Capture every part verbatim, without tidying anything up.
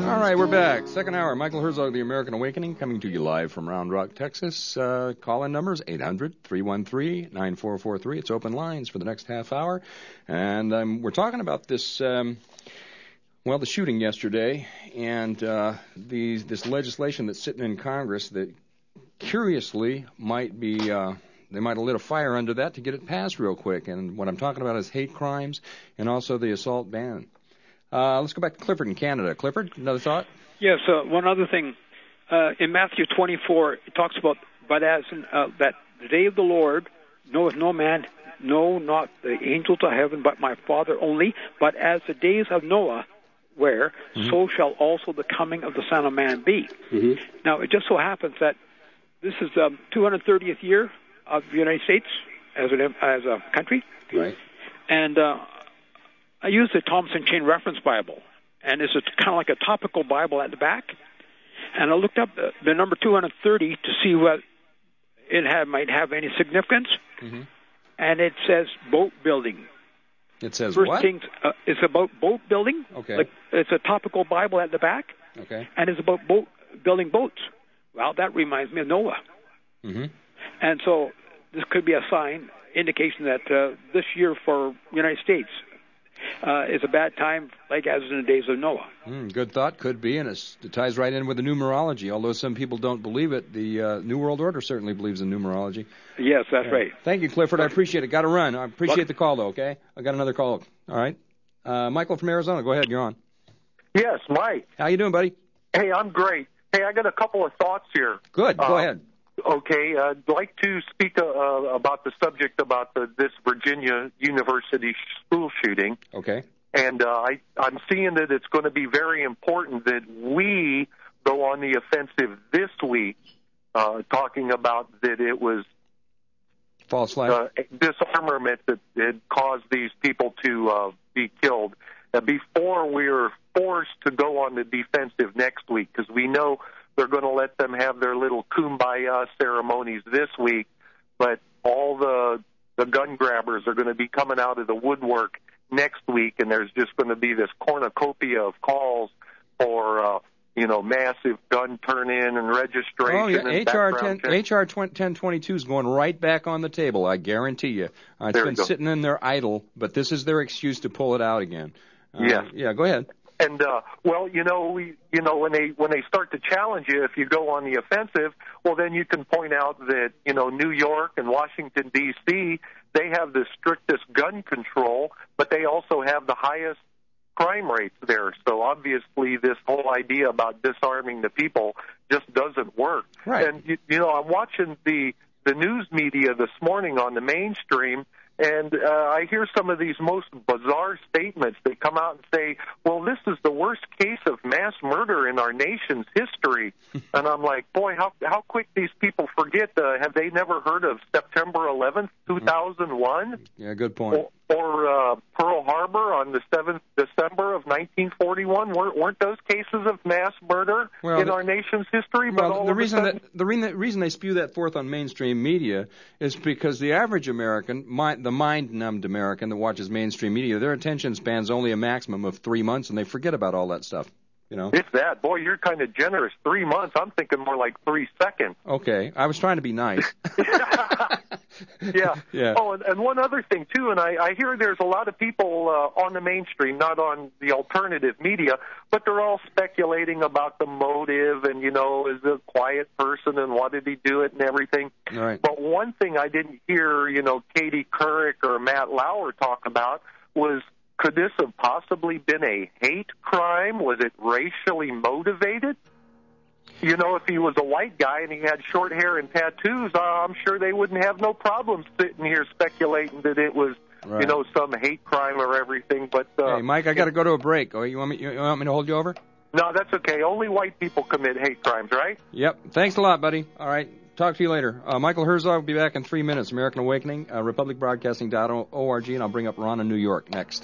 All right, we're back. Second hour. Michael Herzog, The American Awakening, coming to you live from Round Rock, Texas. Uh, call-in numbers, eight hundred, three one three, nine four four three. It's open lines for the next half hour. And um, we're talking about this, um, well, the shooting yesterday and uh, these, this legislation that's sitting in Congress that curiously might be... Uh, They might have lit a fire under that to get it passed real quick. And what I'm talking about is hate crimes and also the assault ban. Uh, let's go back to Clifford in Canada. Clifford, another thought? Yes, uh, one other thing. Uh, in Matthew twenty-four, it talks about, but as in, uh, that the day of the Lord knoweth no man, no, not the angels of heaven, but my Father only. But as the days of Noah were, mm-hmm. so shall also the coming of the Son of Man be. Mm-hmm. Now, it just so happens that this is the um, two hundred thirtieth year of the United States as, an, as a country. Right. And uh, I use the Thompson Chain Reference Bible, and it's a, kind of like a topical Bible at the back. And I looked up the, the number two hundred thirty to see what it had, might have any significance, mm-hmm. and it says boat building. It says First what? Things, uh, it's about boat building. Okay. Like, it's a topical Bible at the back. Okay. And it's about boat building boats. Well, that reminds me of Noah. Mm-hmm. And so this could be a sign, indication that uh, this year for the United States uh, is a bad time, like as in the days of Noah. Mm, good thought, could be, and it's, it ties right in with the numerology. Although some people don't believe it, the uh, New World Order certainly believes in numerology. Yes, that's yeah. right. Thank you, Clifford. I appreciate it. Got to run. I appreciate Look. the call, though, okay? I got another call. All right. Uh, Michael from Arizona, go ahead. You're on. Yes, Mike. How you doing, buddy? Hey, I'm great. Hey, I got a couple of thoughts here. Good. Go uh, ahead. Okay, uh, I'd like to speak uh, about the subject about the, this Virginia University school shooting. Okay. And uh, I, I'm seeing that it's going to be very important that we go on the offensive this week, uh, talking about that it was false flag uh, disarmament that had caused these people to uh, be killed. Uh, before we're forced to go on the defensive next week, because we know they're going to let them have their little kumbaya ceremonies this week, but all the the gun grabbers are going to be coming out of the woodwork next week, and there's just going to be this cornucopia of calls for uh, you know massive gun turn-in and registration. Oh yeah, and H R background ten, check. H R ten twenty-two is going right back on the table. I guarantee you. Uh, it's There been we go. sitting in there idle, but this is their excuse to pull it out again. Uh, Yeah. Yeah. Go ahead. And uh, well, you know, we, you know, when they when they start to challenge you, if you go on the offensive, well, then you can point out that you know New York and Washington D C they have the strictest gun control, but they also have the highest crime rates there. So obviously, this whole idea about disarming the people just doesn't work. Right. And you, you know, I'm watching the the news media this morning on the mainstream. And uh, I hear some of these most bizarre statements. They come out and say, well, this is the worst case of mass murder in our nation's history. And I'm like, boy, how how quick these people forget. Uh, have they never heard of September eleventh, two thousand one? Yeah, good point. Or, or uh, Pearl Harbor on the seventh December of nineteen forty-one? Weren't, weren't those cases of mass murder well, in the, our nation's history? But well, all the of reason a sudden, that the reason, reason they spew that forth on mainstream media is because the average American, mind, the mind-numbed American that watches mainstream media, their attention span's only a maximum of three months, and they forget about all that stuff. You know? It's that. Boy, you're kind of generous. Three months. I'm thinking more like three seconds. Okay. I was trying to be nice. yeah. Yeah. Oh, and, and one other thing, too, and I, I hear there's a lot of people uh, on the mainstream, not on the alternative media, but they're all speculating about the motive and, you know, is a quiet person and why did he do it and everything. Right. But one thing I didn't hear, you know, Katie Couric or Matt Lauer talk about was, could this have possibly been a hate crime? Was it racially motivated? You know, if he was a white guy and he had short hair and tattoos, uh, I'm sure they wouldn't have no problem sitting here speculating that it was, right. you know, some hate crime or everything. But uh, hey, Mike, I got to go to a break. Oh, you want me? You want me to hold you over? No, that's okay. Only white people commit hate crimes, right? Yep. Thanks a lot, buddy. All right. Talk to you later. Uh, Michael Herzog will be back in three minutes. American Awakening, uh, republic broadcasting dot org, and I'll bring up Ron in New York next.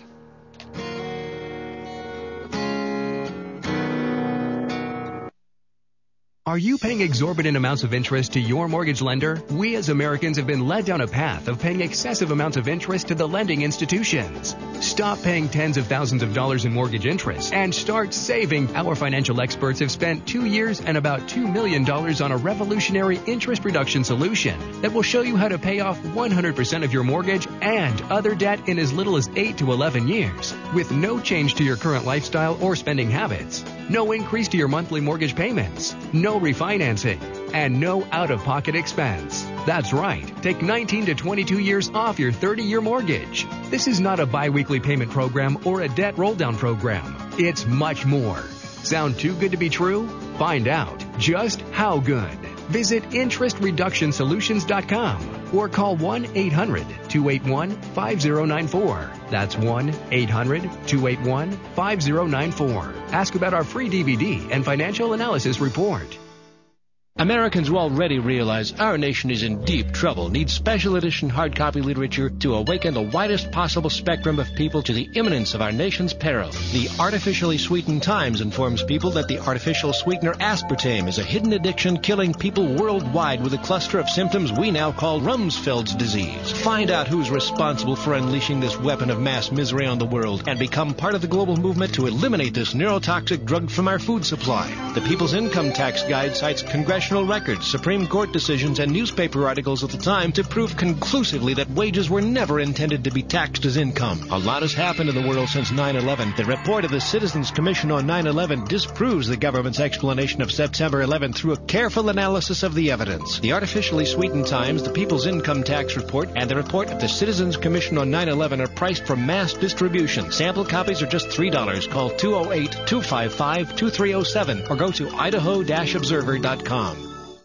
Are you paying exorbitant amounts of interest to your mortgage lender? We as Americans have been led down a path of paying excessive amounts of interest to the lending institutions. Stop paying tens of thousands of dollars in mortgage interest and start saving. Our financial experts have spent two years and about two million dollars on a revolutionary interest reduction solution that will show you how to pay off one hundred percent of your mortgage and other debt in as little as eight to eleven years with no change to your current lifestyle or spending habits. No increase to your monthly mortgage payments. No refinancing, and no out-of-pocket expense. That's right. Take nineteen to twenty-two years off your thirty-year mortgage. This is not a biweekly payment program or a debt roll-down program. It's much more. Sound too good to be true? Find out just how good. Visit interest reduction solutions dot com or call one eight hundred two eight one five zero nine four. That's one eight hundred two eight one five zero nine four. Ask about our free D V D and financial analysis report. Americans will already realize our nation is in deep trouble, needs special edition hard copy literature to awaken the widest possible spectrum of people to the imminence of our nation's peril. The Artificially Sweetened Times informs people that the artificial sweetener aspartame is a hidden addiction killing people worldwide with a cluster of symptoms we now call Rumsfeld's disease. Find out who's responsible for unleashing this weapon of mass misery on the world and become part of the global movement to eliminate this neurotoxic drug from our food supply. The People's Income Tax Guide cites congressional records, Supreme Court decisions, and newspaper articles at the time to prove conclusively that wages were never intended to be taxed as income. A lot has happened in the world since nine eleven. The report of the Citizens Commission on nine eleven disproves the government's explanation of September eleventh through a careful analysis of the evidence. The Artificially Sweetened Times, the People's Income Tax Report, and the report of the Citizens Commission on nine eleven are priced for mass distribution. Sample copies are just three dollars. Call two oh eight, two five five, two three oh seven or go to idaho dash observer dot com.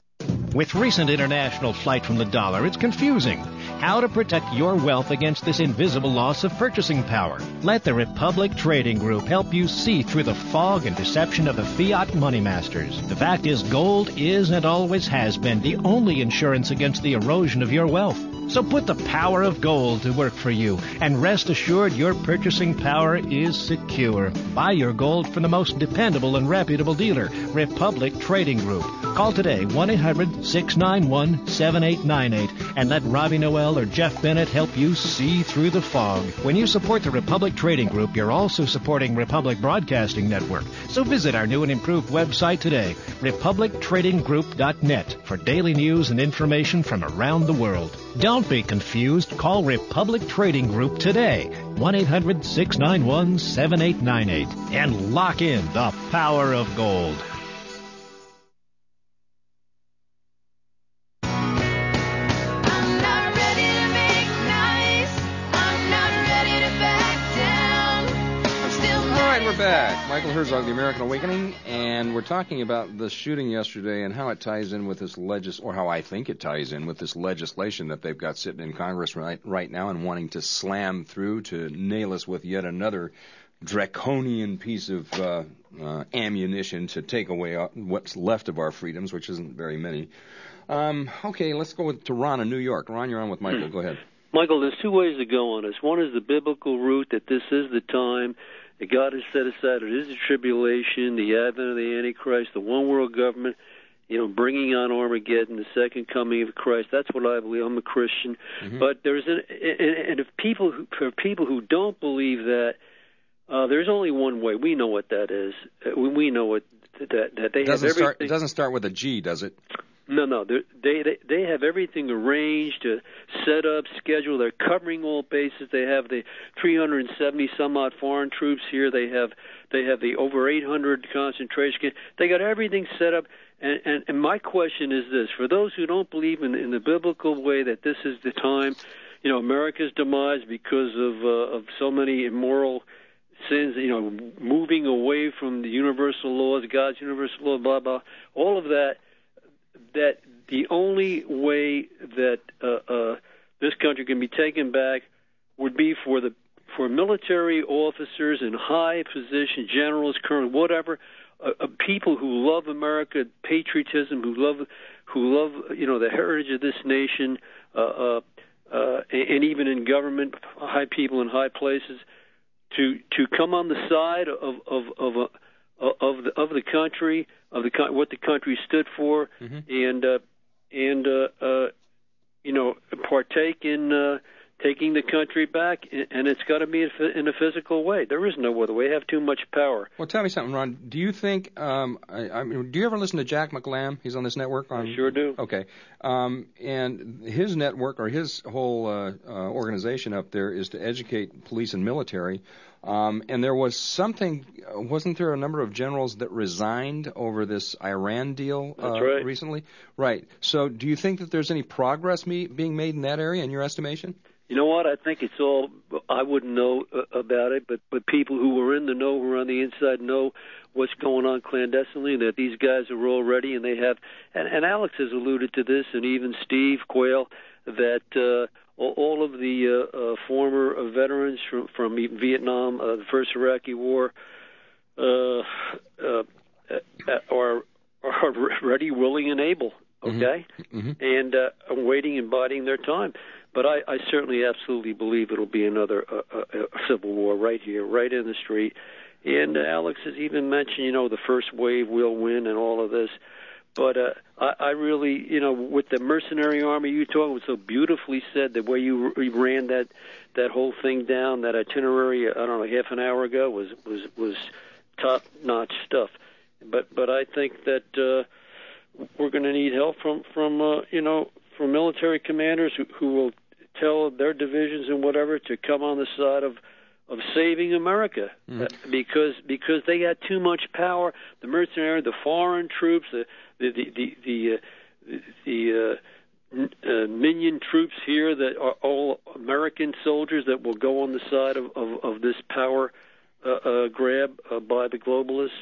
With recent international flight from the dollar, it's confusing. How to protect your wealth against this invisible loss of purchasing power. Let the Republic Trading Group help you see through the fog and deception of the fiat money masters. The fact is, gold is and always has been the only insurance against the erosion of your wealth. So put the power of gold to work for you, and rest assured your purchasing power is secure. Buy your gold from the most dependable and reputable dealer, Republic Trading Group. Call today, one eight hundred six nine one seven eight nine eight, and let Robbie Noel or Jeff Bennett help you see through the fog. When you support the Republic Trading Group, you're also supporting Republic Broadcasting Network. So visit our new and improved website today, republic trading group dot net, for daily news and information from around the world. Don't be confused. Call Republic Trading Group today, one eight hundred six nine one seven eight nine eight, and lock in the power of gold. Back. Michael Herzog, The American Awakening, and we're talking about the shooting yesterday and how it ties in with this legis, or how I think it ties in with this legislation that they've got sitting in Congress right, right now and wanting to slam through to nail us with yet another draconian piece of uh, uh, ammunition to take away what's left of our freedoms, which isn't very many. Um, okay, let's go with, to Ron in New York. Ron, you're on with Michael. Go ahead. Michael, there's two ways to go on this. One is the biblical route, that this is the time that God has set aside. It is the tribulation, the advent of the Antichrist, the one world government, you know, bringing on Armageddon, the second coming of Christ. That's what I believe. I'm a Christian. Mm-hmm. But there's an, and, and if people, who, for people who don't believe that, uh, there's only one way. We know what that is. Uh, we know what that that they doesn't have everything. Start, it doesn't start with a G, does it? No, no. They they they have everything arranged, to set up, schedule. They're covering all bases. They have the three hundred seventy some odd foreign troops here. They have they have the over eight hundred concentration camps. They got everything set up. And, and and my question is this: for those who don't believe in in the biblical way that this is the time, you know, America's demise because of uh, of so many immoral sins, you know, moving away from the universal laws, God's universal law, blah blah, all of that. That the only way that uh, uh, this country can be taken back would be for the for military officers in high position, generals, colonels, whatever, uh, uh, people who love America, patriotism, who love who love you know the heritage of this nation, uh, uh, uh, and, and even in government, high people in high places, to to come on the side of of of a of the of the country, of the what the country stood for, mm-hmm. and uh, and uh, uh, you know, partake in uh, taking the country back, and it's got to be in a physical way. There is no other way. They have too much power. Well, tell me something, Ron. Do you think? Um, I, I mean, do you ever listen to Jack McLam? He's on this network. On, I sure do. Okay, um, and his network or his whole uh, uh, organization up there is to educate police and military. Um, and there was something, wasn't there a number of generals that resigned over this Iran deal uh, That's right. recently? Right. So do you think that there's any progress me- being made in that area, in your estimation? You know what? I think it's all, I wouldn't know uh, about it, but, but people who are in the know, who are on the inside, know what's going on clandestinely, and that these guys are all ready, and they have, and, and Alex has alluded to this, and even Steve Quayle, that uh, all of the uh, uh, former uh, veterans from, from Vietnam, uh, the first Iraqi War, uh, uh, are, are ready, willing, and able, okay? Mm-hmm. Mm-hmm. And uh, waiting and biding their time. But I, I certainly absolutely believe it'll be another uh, uh, civil war right here, right in the street. And uh, Alex has even mentioned, you know, the first wave will win and all of this. But uh, I, I really, you know, with the mercenary army you talking, was so beautifully said, the way you, you ran that that whole thing down, that itinerary, I don't know, half an hour ago was was was top notch stuff. But but I think that uh, we're going to need help from from uh, you know from military commanders who, who will tell their divisions and whatever to come on the side of. of saving America, mm. uh, because because they got too much power. The mercenary, the foreign troops, the the the the, the, uh, the uh, uh, minion troops here that are all American soldiers that will go on the side of of, of this power uh, uh, grab uh, by the globalists.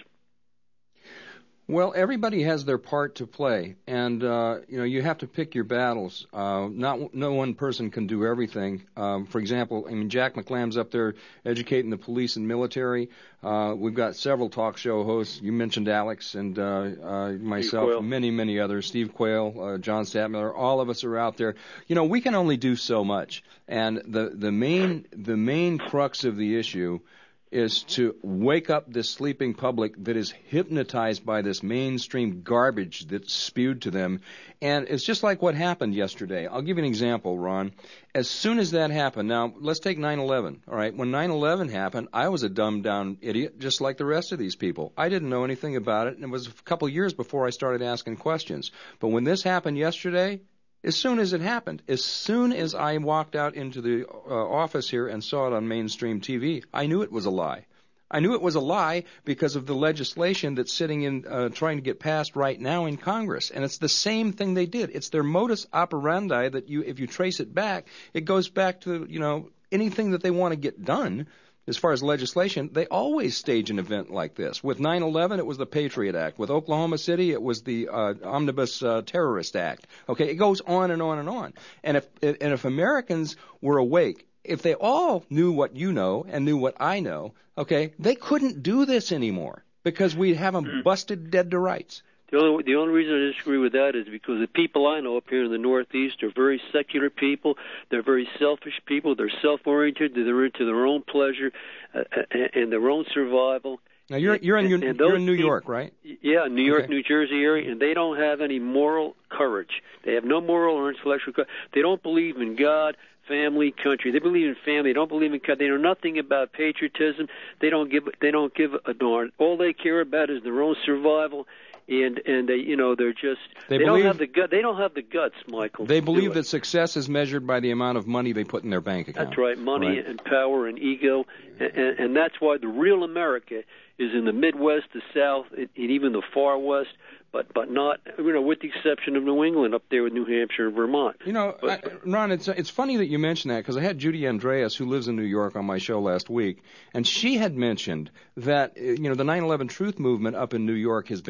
Well, everybody has their part to play, and uh, you know you have to pick your battles. Uh, not no one person can do everything. Um, for example, I mean Jack McLam's up there educating the police and military. Uh, we've got several talk show hosts. You mentioned Alex and uh, uh, myself, many many others. Steve Quayle, uh, John Stadtmiller. All of us are out there. You know we can only do so much, and the the main the main crux of the issue is to wake up this sleeping public that is hypnotized by this mainstream garbage that's spewed to them. And it's just like what happened yesterday. I'll give you an example, Ron. As soon as that happened, now let's take nine eleven, all right? When nine eleven happened, I was a dumbed-down idiot just like the rest of these people. I didn't know anything about it, and it was a couple years before I started asking questions. But when this happened yesterday, as soon as it happened, as soon as I walked out into the uh, office here and saw it on mainstream T V, I knew it was a lie. I knew it was a lie because of the legislation that's sitting in, uh, trying to get passed right now in Congress. And it's the same thing they did. It's their modus operandi that you, if you trace it back, it goes back to, you know, anything that they want to get done. As far as legislation, they always stage an event like this. With nine eleven, it was the Patriot Act. With Oklahoma City, it was the uh, Omnibus uh, Terrorist Act. Okay, it goes on and on and on. And if and if Americans were awake, if they all knew what you know and knew what I know, okay, they couldn't do this anymore because we have them busted dead to rights. The only, the only reason I disagree with that is because the people I know up here in the Northeast are very secular people. They're very selfish people. They're self-oriented. They're into their own pleasure uh, and their own survival. Now you're you're in and, and you're in New people, York, right? Yeah, New York, okay. New Jersey area, and they don't have any moral courage. They have no moral or intellectual courage. They don't believe in God, family, country. They believe in family. They don't believe in God. They know nothing about patriotism. They don't give they don't give a darn. All they care about is their own survival. And and they you know they're just they, they believe, don't have the gut they don't have the guts, Michael. They believe that success is measured by the amount of money they put in their bank account. That's right, money right. and power and ego, and, and, and that's why the real America is in the Midwest, the South, and even the Far West. But but not you know with the exception of New England up there with New Hampshire and Vermont. You know, but, I, Ron, it's it's funny that you mentioned that because I had Judy Andreas, who lives in New York, on my show last week, and she had mentioned that you know the nine eleven Truth Movement up in New York has been fractured.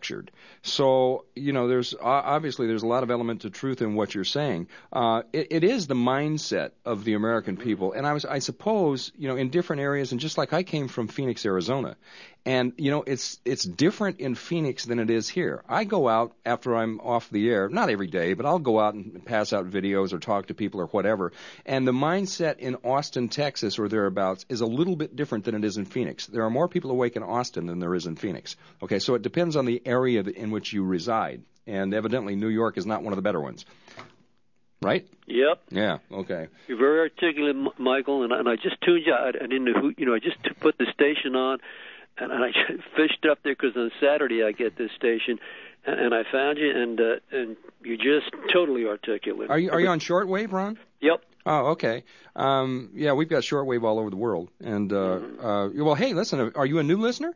fractured. So, you know, there's obviously there's a lot of element to truth in what you're saying. Uh, it, it is the mindset of the American people, and I was, I suppose, you know, in different areas, and just like I came from Phoenix, Arizona, and you know, it's it's different in Phoenix than it is here. I go out after I'm off the air, not every day, but I'll go out and pass out videos or talk to people or whatever. And the mindset in Austin, Texas, or thereabouts, is a little bit different than it is in Phoenix. There are more people awake in Austin than there is in Phoenix. Okay, so it depends on the area in which you reside, and evidently New York is not one of the better ones. Right? Yep. Yeah. Okay. You're very articulate, M- Michael, and, and I just tuned you. I, I didn't know who, you know, I just t- put the station on, and, and I fished up there because on Saturday I get this station, and, and I found you, and uh, and you're just totally articulate. Are you are you on shortwave, Ron? Yep. Oh, okay. Um, yeah, we've got shortwave all over the world, and uh, Mm-hmm. uh, well, hey, listen, are you a new listener?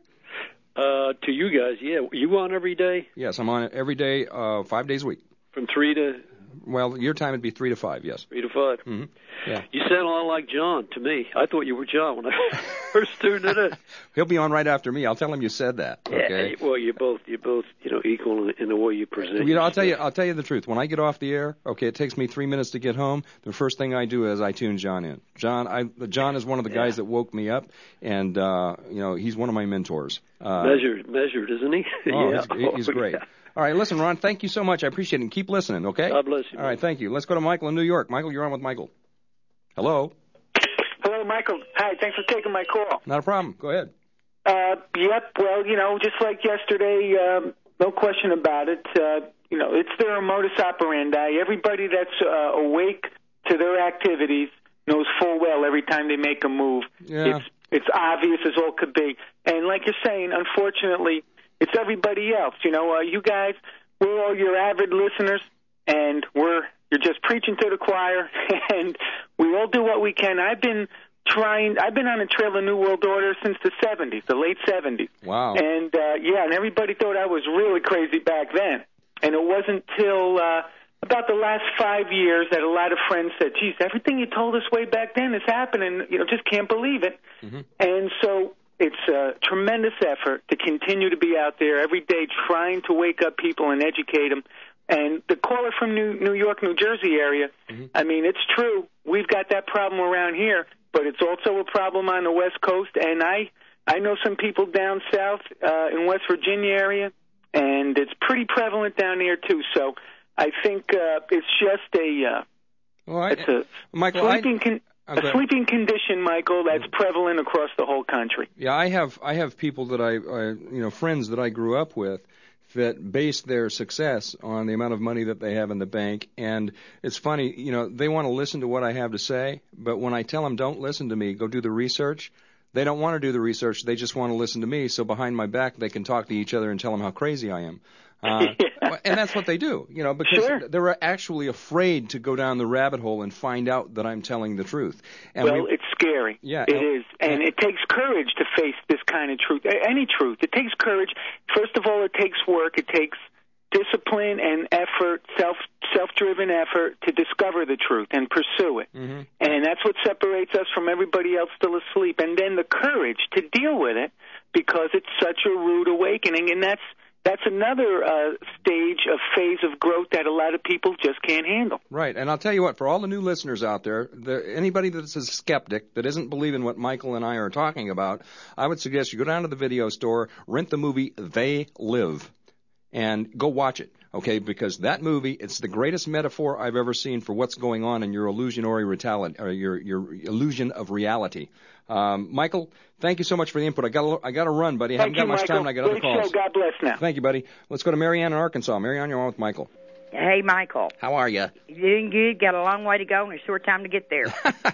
Uh, to you guys, yeah. You on every day? Yes, I'm on it every day, uh, five days a week. From three to Well, your time would be three to five, yes. three to five. Mm-hmm. Yeah. You sound a lot like John to me. I thought you were John when I first tuned it in. He'll be on right after me. I'll tell him you said that. Okay. Yeah, well, you're both you're both you know equal in, in the way you present. You know, I'll tell you, yourself. I'll tell you the truth. When I get off the air, okay, it takes me three minutes to get home. The first thing I do is I tune John in. John, I, John is one of the guys Yeah. that woke me up, and uh, you know, he's one of my mentors. Uh, measured, measured, isn't he? Oh, yeah. he's, he's great. Yeah. All right, listen, Ron, thank you so much. I appreciate it. And keep listening, okay? God bless you. All right, thank you. Let's go to Michael in New York. Michael, you're on with Michael. Hello. Hello, Michael. Hi, thanks for taking my call. Not a problem. Go ahead. Uh, yep, well, you know, just like yesterday, um, no question about it. Uh, you know, it's their modus operandi. Everybody that's uh, awake to their activities knows full well every time they make a move. Yeah. It's, it's obvious as all could be. And like you're saying, unfortunately, it's everybody else. You know, uh, you guys, we're all your avid listeners, and we're you're just preaching to the choir, and we all do what we can. I've been trying. I've been on the trail of New World Order since the seventies, the late seventies. Wow. And uh, yeah, and everybody thought I was really crazy back then. And it wasn't till uh, about the last five years that a lot of friends said, "Geez, everything you told us way back then is happening. You know, just can't believe it." Mm-hmm. And so it's a tremendous effort to continue to be out there every day trying to wake up people and educate them. And the caller from New, New York, New Jersey area, mm-hmm. I mean, it's true. We've got that problem around here, but it's also a problem on the West Coast. And I, I know some people down south uh, in West Virginia area, and it's pretty prevalent down there, too. So I think uh, it's just a, uh, well, I, it's a Michael, sleeping con- I, a sleeping condition, Michael, that's prevalent across the whole country. Yeah, I have I have people that I, I you know friends that I grew up with that base their success on the amount of money that they have in the bank. And it's funny, you know, they want to listen to what I have to say, but when I tell them don't listen to me, go do the research, they don't want to do the research. They just want to listen to me. So behind my back, they can talk to each other and tell them how crazy I am. Uh, yeah. And that's what they do, you know, because sure. they're actually afraid to go down the rabbit hole and find out that I'm telling the truth. And well, we, it's scary. Yeah, it and, is. And, and it takes courage to face this kind of truth, any truth. It takes courage. First of all, it takes work. It takes discipline and effort, self, self-driven effort to discover the truth and pursue it. Mm-hmm. And that's what separates us from everybody else still asleep. And then the courage to deal with it because it's such a rude awakening. And that's That's another uh, stage of phase of growth that a lot of people just can't handle. Right, and I'll tell you what, for all the new listeners out there, there, anybody that's a skeptic, that isn't believing what Michael and I are talking about, I would suggest you go down to the video store, rent the movie They Live, and go watch it, okay? Because that movie, it's the greatest metaphor I've ever seen for what's going on in your illusionary reality, or your your illusion of reality. Um, Michael, thank you so much for the input. I got I got to run, buddy. I Thank haven't got you, much Michael. time, and I got Great other calls. Show. God bless now. Thank you, buddy. Let's go to Marianne in Arkansas. Marianne, you're on with Michael. Hey, Michael. How are you? Doing good. Got a long way to go and a short time to get there.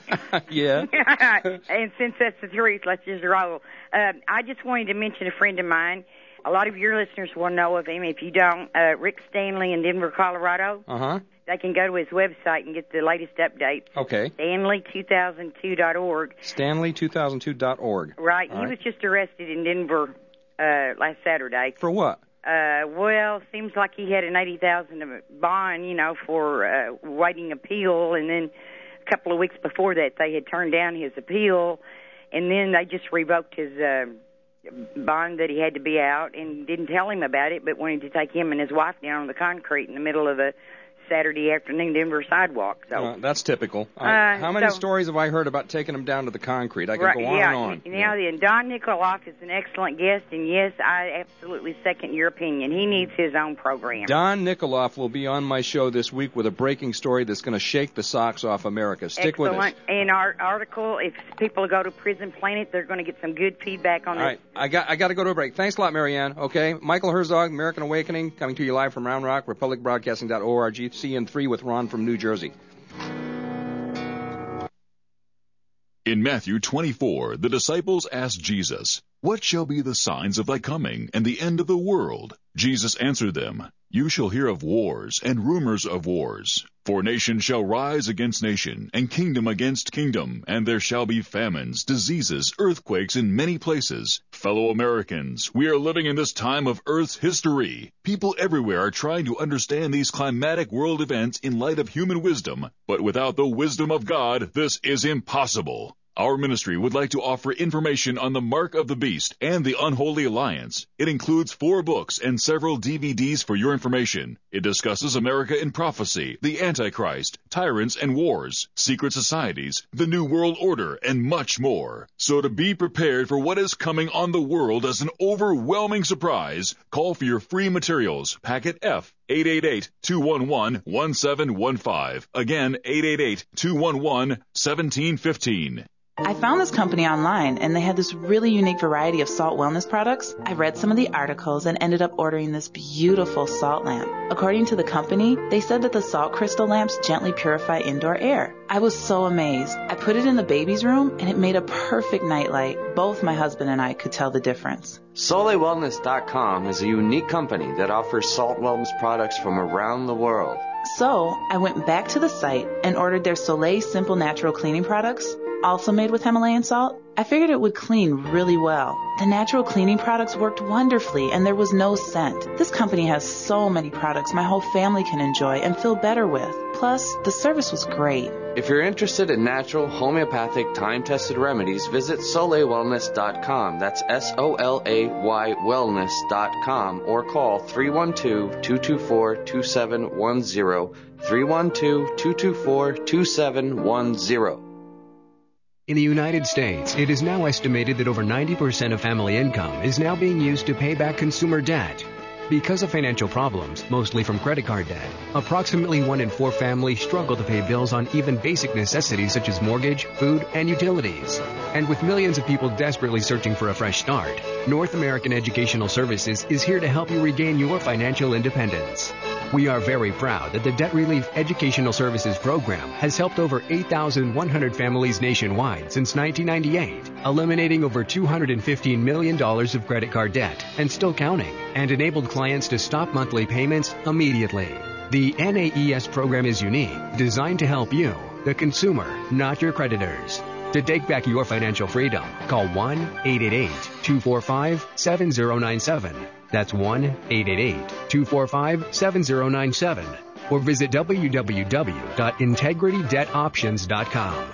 Yeah. And since that's the truth, let's just roll. Uh, I just wanted to mention a friend of mine. A lot of your listeners will know of him. If you don't, uh, Rick Stanley in Denver, Colorado. Uh-huh. They can go to his website and get the latest updates. Okay. Stanley two thousand two dot org. Stanley two thousand two dot org. Right. All he right. was just arrested in Denver uh, last Saturday. For what? Uh, well, seems like he had an eighty thousand dollars bond, you know, for uh, waiting appeal, and then a couple of weeks before that, they had turned down his appeal, and then they just revoked his uh, bond that he had to be out, and didn't tell him about it, but wanted to take him and his wife down on the concrete in the middle of a Saturday afternoon Denver sidewalk. So uh, that's typical. Uh, uh, how many so, stories have I heard about taking them down to the concrete? I can right, go on yeah, and on. You know, and Don Nikoloff is an excellent guest, and yes, I absolutely second your opinion. He needs his own program. Don Nikoloff will be on my show this week with a breaking story that's going to shake the socks off America. Stick excellent. with us. In our article, if people go to Prison Planet, they're going to get some good feedback on All this. right, I got I got to go to a break. Thanks a lot, Marianne. Okay, Michael Herzog, American Awakening, coming to you live from Round Rock, republic broadcasting dot org, C N three with Ron from New Jersey. In Matthew twenty-four, the disciples asked Jesus, "What shall be the signs of thy coming and the end of the world?" Jesus answered them, "You shall hear of wars and rumors of wars. For nation shall rise against nation, and kingdom against kingdom, and there shall be famines, diseases, earthquakes in many places. Fellow Americans, we are living in this time of Earth's history. People everywhere are trying to understand these climatic world events in light of human wisdom, but without the wisdom of God, this is impossible. Our ministry would like to offer information on the Mark of the Beast and the Unholy Alliance. It includes four books and several D V Ds for your information. It discusses America in prophecy, the Antichrist, tyrants and wars, secret societies, the New World Order, and much more. So to be prepared for what is coming on the world as an overwhelming surprise, call for your free materials, packet F, eight eight eight, two one one, one seven one five. Again, eight eight eight, two one one, one seven one five. I found this company online, and they had this really unique variety of salt wellness products. I read some of the articles and ended up ordering this beautiful salt lamp. According to the company, they said that the salt crystal lamps gently purify indoor air. I was so amazed. I put it in the baby's room, and it made a perfect nightlight. Both my husband and I could tell the difference. Soleil Wellness dot com is a unique company that offers salt wellness products from around the world. So I went back to the site and ordered their Soleil Simple Natural Cleaning products, also made with Himalayan salt. I figured it would clean really well. The natural cleaning products worked wonderfully, and there was no scent. This company has so many products my whole family can enjoy and feel better with. Plus, the service was great. If you're interested in natural, homeopathic, time-tested remedies, visit Soleil Wellness dot com. That's S O L A Y Wellness dot com, or call three one two, two two four, two seven one zero, three one two, two two four, two seven one zero. In the United States, it is now estimated that over ninety percent of family income is now being used to pay back consumer debt. Because of financial problems, mostly from credit card debt, approximately one in four families struggle to pay bills on even basic necessities such as mortgage, food, and utilities. And with millions of people desperately searching for a fresh start, North American Educational Services is here to help you regain your financial independence. We are very proud that the Debt Relief Educational Services Program has helped over eight thousand one hundred families nationwide since nineteen ninety-eight, eliminating over two hundred fifteen million dollars of credit card debt and still counting, and enabled clients to stop monthly payments immediately. The N A E S program is unique, designed to help you, the consumer, not your creditors. To take back your financial freedom, call one eight eight eight, two four five, seven zero nine seven. That's one eight eight eight, two four five, seven zero nine seven. Or visit w w w dot integrity debt options dot com.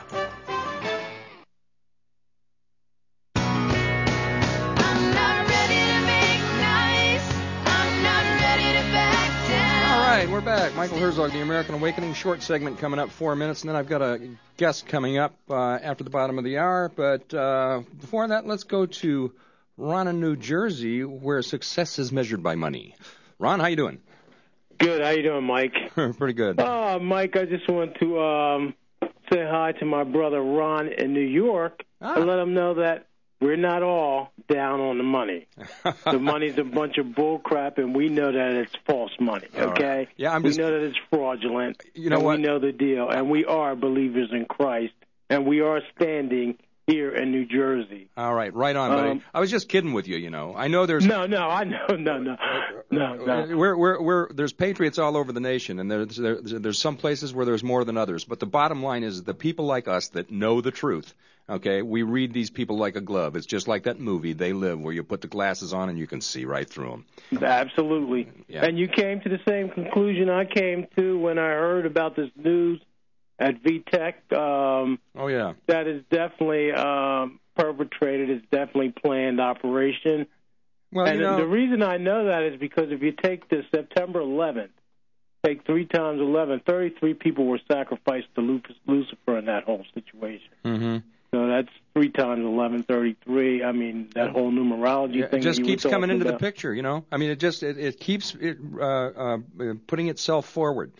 We're back. Michael Herzog, The American Awakening. Short segment coming up, four minutes, and then I've got a guest coming up uh, after the bottom of the hour. But uh, before that, let's go to Ron in New Jersey, where success is measured by money. Ron, how you doing? Good. How you doing, Mike? Pretty good. Uh, Mike, I just want to um, say hi to my brother Ron in New York ah. and let him know that we're not all down on the money. The money's a bunch of bull crap, and we know that it's false money, okay? Right. Yeah, I'm we just, know that it's fraudulent, you know and what? we know the deal, and we are believers in Christ, and we are standing here in New Jersey. All right, right on, buddy. Um, I was just kidding with you, you know. I know there's... No, no, I know, no, no, no, no. We're, we're, we're, there's patriots all over the nation, and there's, there's, there's some places where there's more than others, but the bottom line is the people like us that know the truth. Okay, we read these people like a glove. It's just like that movie, They Live, where you put the glasses on and you can see right through them. Absolutely. Yeah. And you came to the same conclusion I came to when I heard about this news at V TEC. Um, oh, yeah. That is definitely um, perpetrated. It's definitely planned operation. Well, and you know, the reason I know that is because if you take the September eleventh, take three times eleven, thirty-three people were sacrificed to Lucifer in that whole situation. Mm-hmm. So that's three times eleven, thirty-three. I mean, that whole numerology yeah, thing. It just that keeps coming into about. the picture, you know. I mean, it just it, it keeps it, uh, uh, putting itself forward,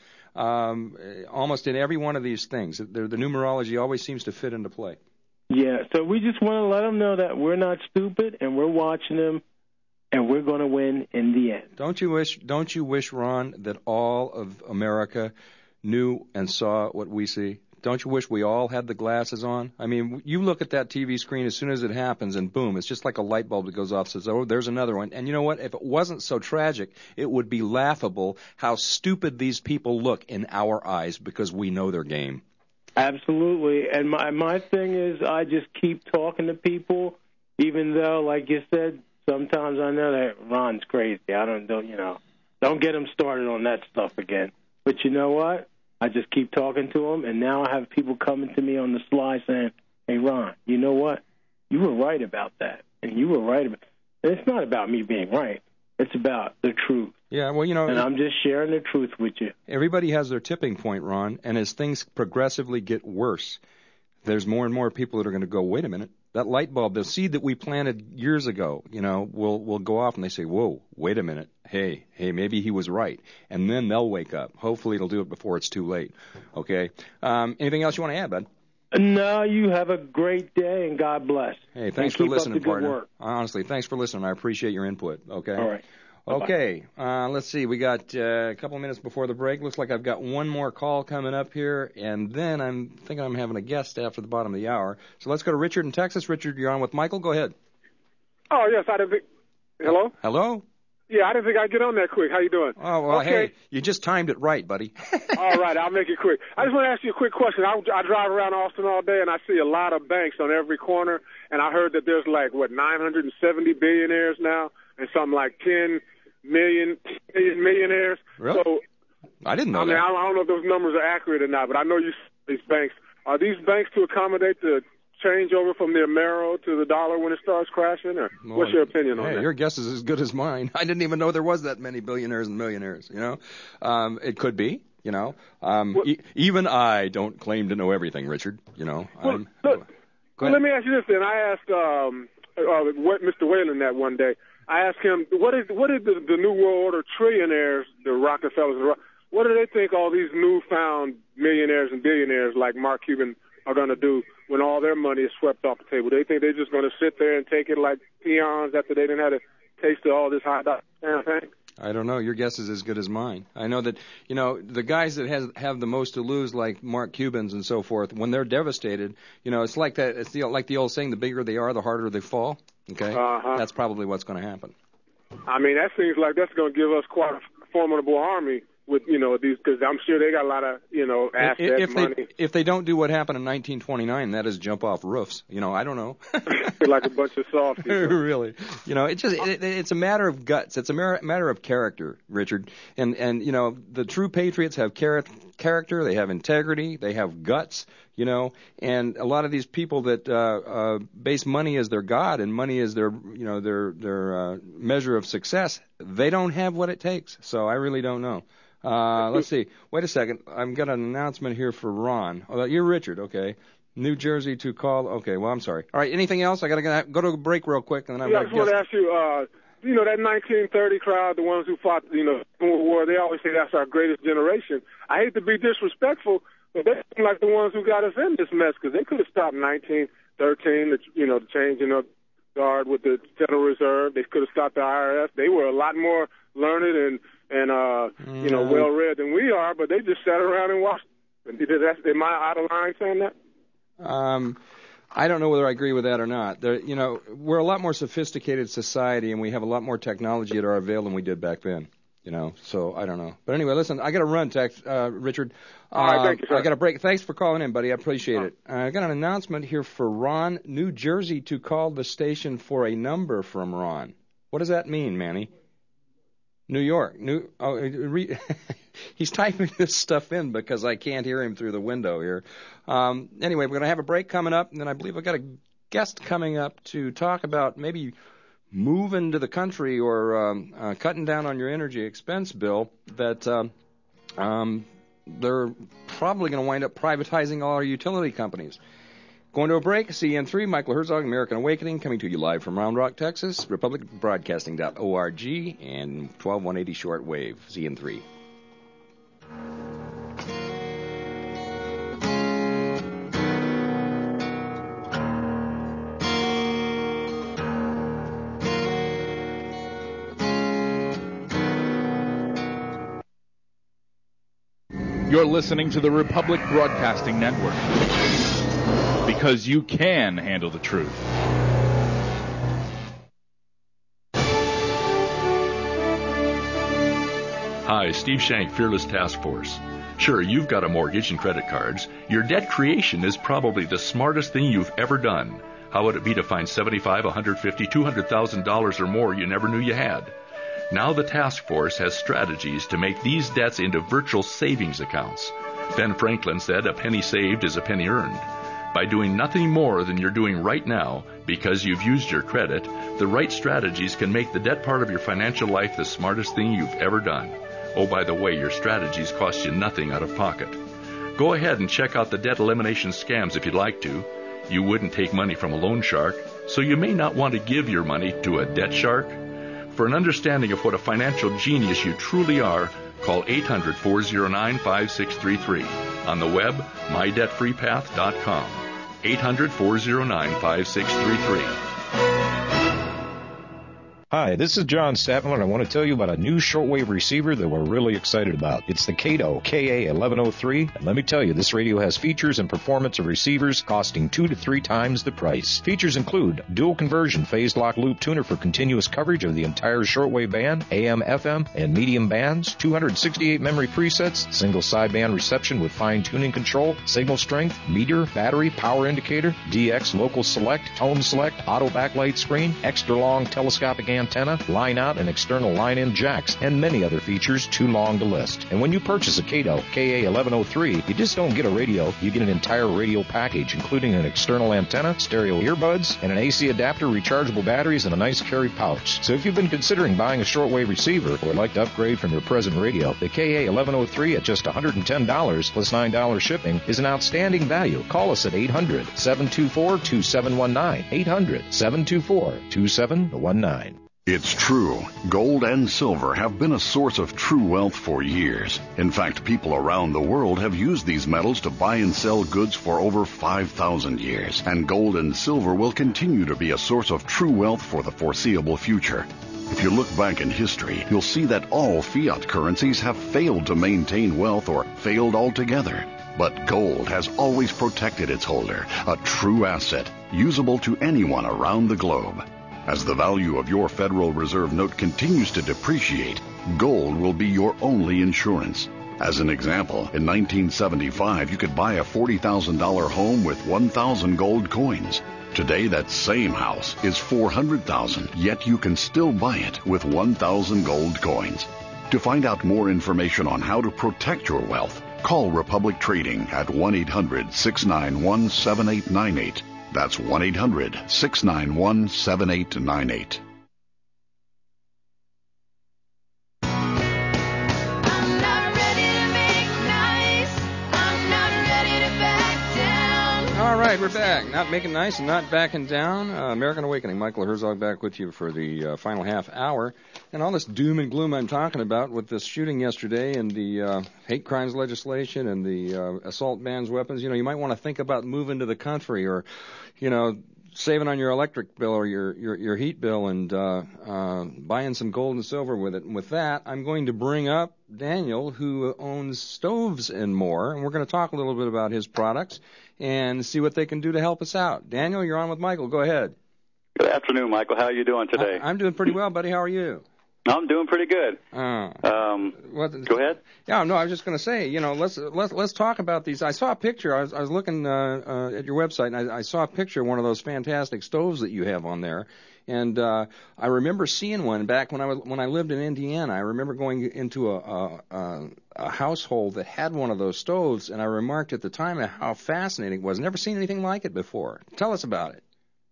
um, almost in every one of these things. The, the numerology always seems to fit into play. Yeah. So we just want to let them know that we're not stupid and we're watching them, and we're going to win in the end. Don't you wish? Don't you wish, Ron, that all of America knew and saw what we see? Don't you wish we all had the glasses on? I mean, you look at that T V screen as soon as it happens, and boom, it's just like a light bulb that goes off. Says, "Oh, there's another one." And you know what? If it wasn't so tragic, it would be laughable how stupid these people look in our eyes because we know their game. Absolutely. And my my thing is, I just keep talking to people, even though, like you said, sometimes I know that Ron's crazy. I don't, don't, you know, don't get him started on that stuff again. But you know what? I just keep talking to him, and now I have people coming to me on the sly saying, "Hey, Ron, you know what? You were right about that, and you were right about." And it's not about me being right; it's about the truth. Yeah, well, you know, and I'm just sharing the truth with you. Everybody has their tipping point, Ron, and as things progressively get worse, there's more and more people that are going to go, "Wait a minute." That light bulb, the seed that we planted years ago, you know, will will go off, and they say, "Whoa, wait a minute. Hey, hey, maybe he was right." And then they'll wake up. Hopefully, it'll do it before it's too late. Okay. Um, anything else you want to add, bud? No, you have a great day, and God bless. Hey, thanks and for keep listening, up the good partner. Work. Honestly, thanks for listening. I appreciate your input. Okay. All right. Bye-bye. Okay, uh, let's see. We got uh, a couple of minutes before the break. Looks like I've got one more call coming up here, and then I'm thinking I'm having a guest after the bottom of the hour. So let's go to Richard in Texas. Richard, you're on with Michael. Go ahead. Oh, yes, I didn't think... Hello? Hello? Yeah, I didn't think I'd get on that quick. How you doing? Oh, well, okay. Hey, you just timed it right, buddy. All right, I'll make it quick. I just want to ask you a quick question. I, I drive around Austin all day, and I see a lot of banks on every corner, and I heard that there's like, what, nine hundred seventy billionaires now, and something like ten million millionaires. Really? So, I didn't know I mean, that. I don't know if those numbers are accurate or not, but I know you these banks. Are these banks to accommodate the change over from the Amero to the dollar when it starts crashing, or Well, what's your opinion on hey, that? your guess is as good as mine. I didn't even know there was that many billionaires and millionaires, you know. Um, it could be, you know. Um, well, e- even I don't claim to know everything, Richard, you know. Well, I'm, look, go well, ahead. let me ask you this then. I asked um, uh, Mister Whalen that one day. I asked him, what is what is the, the New World Order trillionaires, the Rockefellers, what do they think all these newfound millionaires and billionaires like Mark Cuban are going to do when all their money is swept off the table? They think they're just going to sit there and take it like peons after they didn't have a taste of all this hot dog thing? I don't know. Your guess is as good as mine. I know that, you know, the guys that has, have the most to lose, like Mark Cubans and so forth, when they're devastated, you know, it's like that. It's the, like the old saying, the bigger they are, the harder they fall. Okay? Uh-huh. That's probably what's going to happen. I mean, that seems like that's going to give us quite a formidable army with, you know, these, because I'm sure they got a lot of, you know, assets, if money. They, if they don't do what happened in nineteen twenty-nine, that is jump off roofs. You know, I don't know. Like a bunch of softies. Really. You know, it just it, it's a matter of guts. It's a mar- matter of character, Richard. And, and you know, the true patriots have char- character, they have integrity, they have guts, you know, and a lot of these people that uh, uh, base money as their god and money as their, you know, their, their uh, measure of success, they don't have what it takes. So I really don't know. Uh, let's see. Wait a second. I've got an announcement here for Ron. Oh, you're Richard, okay. New Jersey to call. Okay, well, I'm sorry. All right, anything else? I got to go to a break real quick, and then I'm yeah, I going just want to ask you, uh, you know, that nineteen thirty crowd, the ones who fought, you know, World War, they always say that's our greatest generation. I hate to be disrespectful, but they seem like the ones who got us in this mess, because they could have stopped nineteen thirteen, the, you know, the changing of guard with the Federal Reserve. They could have stopped the I R S. They were a lot more learned and and uh, mm. you know, well read than we are, but they just sat around and watched. Am I out of line saying that? Um, I don't know whether I agree with that or not. There, you know, we're a lot more sophisticated society, and we have a lot more technology at our avail than we did back then. You know, so I don't know. But anyway, listen, I got to run, Tex, uh, Richard. All right, thank you, sir. I got to break. Thanks for calling in, buddy. I appreciate it. Uh, I got an announcement here for Ron, New Jersey, to call the station for a number from Ron. What does that mean, Manny? New York. New. Oh, re, he's typing this stuff in because I can't hear him through the window here. Um, anyway, we're going to have a break coming up, and then I believe I've got a guest coming up to talk about maybe moving to the country or um, uh, cutting down on your energy expense bill, that um, um, they're probably going to wind up privatizing all our utility companies. Going to a break. C N three, Michael Herzog, American Awakening, coming to you live from Round Rock, Texas, republic broadcasting dot org, and twelve one eighty shortwave, C N three. You're listening to the Republic Broadcasting Network, because you can handle the truth. Hi, Steve Shank, Fearless Task Force. Sure, you've got a mortgage and credit cards. Your debt creation is probably the smartest thing you've ever done. How would it be to find seventy-five, one hundred fifty, two hundred thousand dollars or more you never knew you had? Now the task force has strategies to make these debts into virtual savings accounts. Ben Franklin said a penny saved is a penny earned. By doing nothing more than you're doing right now because you've used your credit, the right strategies can make the debt part of your financial life the smartest thing you've ever done. Oh, by the way, your strategies cost you nothing out of pocket. Go ahead and check out the debt elimination scams if you'd like to. You wouldn't take money from a loan shark, so you may not want to give your money to a debt shark. For an understanding of what a financial genius you truly are, call eight hundred, four oh nine, five six three three. On the web, my debt free path dot com. eight hundred, four oh nine, five six three three. Hi, this is John Statler, and I want to tell you about a new shortwave receiver that we're really excited about. It's the Kato K A eleven oh three, and let me tell you, this radio has features and performance of receivers costing two to three times the price. Features include dual conversion phase lock loop tuner for continuous coverage of the entire shortwave band, A M, F M, and medium bands, two hundred sixty-eight memory presets, single sideband reception with fine tuning control, signal strength, meter, battery, power indicator, D X local select, tone select, auto backlight screen, extra long telescopic antenna, line out and external line in jacks, and many other features too long to list. And when you purchase a Kato K A eleven oh three, you just don't get a radio, you get an entire radio package, including an external antenna, stereo earbuds, and an A C adapter, rechargeable batteries, and a nice carry pouch. So if you've been considering buying a shortwave receiver or would like to upgrade from your present radio, the K A eleven oh three at just one hundred ten dollars plus nine dollars shipping is an outstanding value. Call us at eight hundred, seven two four, two seven one nine, eight hundred, seven two four, two seven one nine. It's true. Gold and silver have been a source of true wealth for years. In fact, people around the world have used these metals to buy and sell goods for over five thousand years. And gold and silver will continue to be a source of true wealth for the foreseeable future. If you look back in history, you'll see that all fiat currencies have failed to maintain wealth or failed altogether. But gold has always protected its holder, a true asset, usable to anyone around the globe. As the value of your Federal Reserve note continues to depreciate, gold will be your only insurance. As an example, in nineteen seventy-five, you could buy a forty thousand dollars home with one thousand gold coins. Today, that same house is four hundred thousand dollars, yet you can still buy it with one thousand gold coins. To find out more information on how to protect your wealth, call Republic Trading at one eight hundred, six nine one, seven eight nine eight. That's one eight hundred, six nine one, seven eight nine eight. All right, we're back. Not making nice and not backing down. Uh, American Awakening. Michael Herzog back with you for the uh, final half hour. And all this doom and gloom I'm talking about with this shooting yesterday and the uh, hate crimes legislation and the uh, assault bans weapons, you know, you might want to think about moving to the country or, you know, saving on your electric bill or your, your, your heat bill and uh, uh, buying some gold and silver with it. And with that, I'm going to bring up Daniel, who owns Stoves and More, and we're going to talk a little bit about his products and see what they can do to help us out. Daniel, you're on with Michael. Go ahead. Good afternoon, Michael. How are you doing today? I, I'm doing pretty well, buddy. How are you? I'm doing pretty good. Uh, um, what, go ahead. Yeah, no, I was just going to say, you know, let's let's let's talk about these. I saw a picture. I was I was looking uh, uh, at your website, and I, I saw a picture of one of those fantastic stoves that you have on there. And uh, I remember seeing one back when I was when I lived in Indiana. I remember going into a, a, a household that had one of those stoves, and I remarked at the time how fascinating it was. Never seen anything like it before. Tell us about it.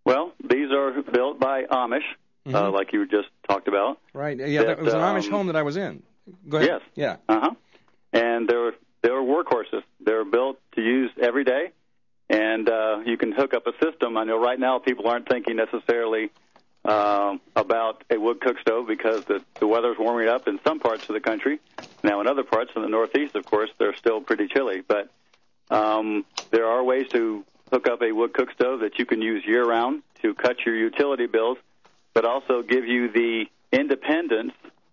Well, these are built by Amish, Mm-hmm. uh, like you just talked about. Right. Yeah, that, that, it was an um, Amish home that I was in. Go ahead. Yes. Yeah. Uh-huh. And they're, they're workhorses. They're built to use every day, and uh, you can hook up a system. I know right now people aren't thinking necessarily um, about a wood cook stove because the, the weather's warming up in some parts of the country. Now, in other parts in the Northeast, of course, they're still pretty chilly. But um, there are ways to hook up a wood cook stove that you can use year-round to cut your utility bills, but also give you the independence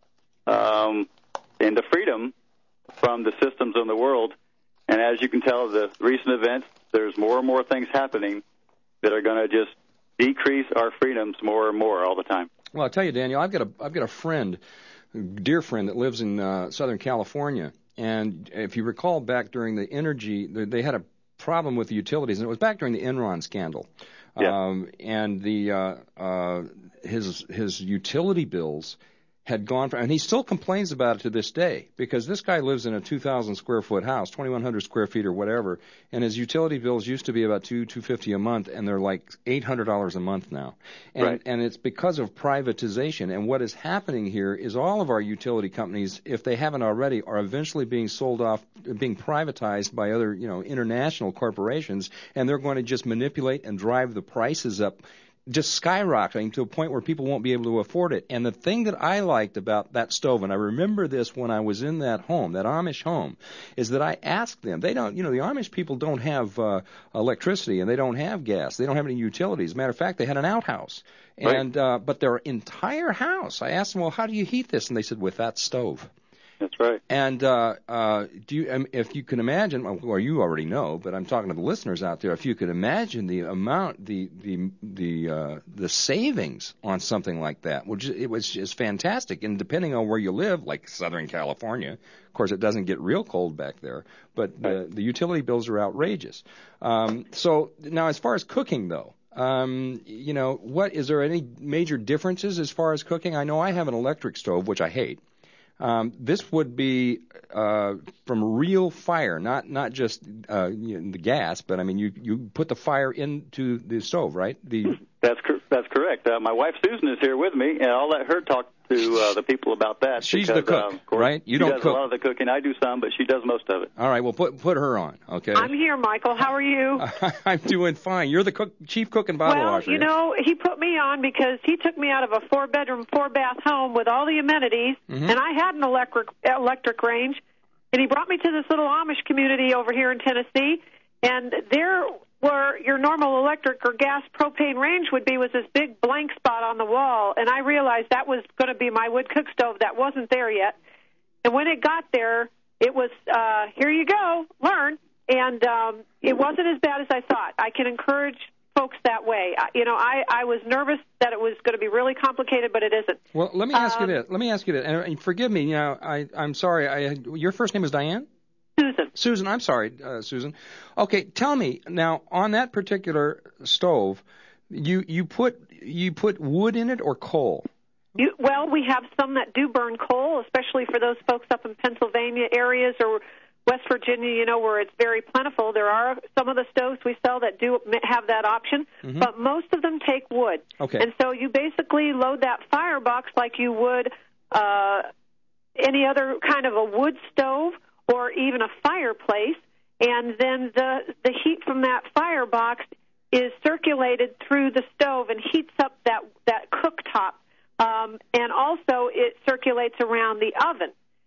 um, and the freedom from the systems in the world. And as you can tell, the recent events, there's more and more things happening that are going to just decrease our freedoms more and more all the time. Well, I'll tell you, Daniel, I've got a I've got a friend, a dear friend that lives in uh, Southern California, and if you recall back during the energy, they had a problem with the utilities, and it was back during the Enron scandal. Yeah. Um, and the uh, uh, his his utility bills had gone from, and he still complains about it to this day, because this guy lives in a two thousand square foot house, twenty-one hundred square feet or whatever, and his utility bills used to be about two two fifty a month, and they're like eight hundred dollars a month now. And, right. and it's because of privatization. And what is happening here is all of our utility companies, if they haven't already, are eventually being sold off, being privatized by other, you know, international corporations, and they're going to just manipulate and drive the prices up, just skyrocketing to a point where people won't be able to afford it. And the thing that I liked about that stove, and I remember this when I was in that home, that Amish home, is that I asked them, they don't, you know, the Amish people don't have uh, electricity and they don't have gas. They don't have any utilities. As a matter of fact, they had an outhouse. Right. And uh, but their entire house, I asked them, well, how do you heat this? And they said, with that stove. That's right. And uh, uh, do you, um, if you can imagine, or you already know, but I'm talking to the listeners out there, if you could imagine the amount, the the the uh, the savings on something like that, which it was just fantastic. And depending on where you live, like Southern California, of course, it doesn't get real cold back there, but the, the utility bills are outrageous. Um, so now, as far as cooking, though. Um, you know, what is there any major differences as far as cooking? I know I have an electric stove, which I hate. Um, this would be uh, from real fire, not not just uh, you know, the gas, but I mean you you put the fire into the stove, right? The That's cor- that's correct. Uh, my wife Susan is here with me, and I'll let her talk to uh, the people about that. She's because, the cook, uh, of course, right? You she don't does cook. a lot of the cooking. I do some, but she does most of it. All right, well put put her on, okay? I'm here, Michael. How are you? I'm doing fine. You're the cook, chief cook and bottle well, washer. you know, he put me on because he took me out of a four-bedroom, four-bath home with all the amenities, Mhm. and I had an electric electric range, and he brought me to this little Amish community over here in Tennessee, and there where your normal electric or gas propane range would be was this big blank spot on the wall, and I realized that was going to be my wood cook stove. That wasn't there yet. And when it got there, it was, uh, here you go, learn. And um, it wasn't as bad as I thought. I can encourage folks that way. I, you know, I, I was nervous that it was going to be really complicated, but it isn't. Well, let me ask um, you this. Let me ask you this, and, and forgive me. You know, I I'm sorry. I your first name is Diane? Susan. Susan, I'm sorry, uh, Susan. Okay, tell me now, on that particular stove, you you put you put wood in it or coal? You, well, we have some that do burn coal, especially for those folks up in Pennsylvania areas or West Virginia, you know, where it's very plentiful. There are some of the stoves we sell that do have that option, Mhm. but most of them take wood. Okay. And so you basically load that firebox like you would uh, any other kind of a wood stove or even a fireplace, and then the the heat from that firebox is circulated through the stove and heats up that that cooktop, um, and also it circulates around the oven.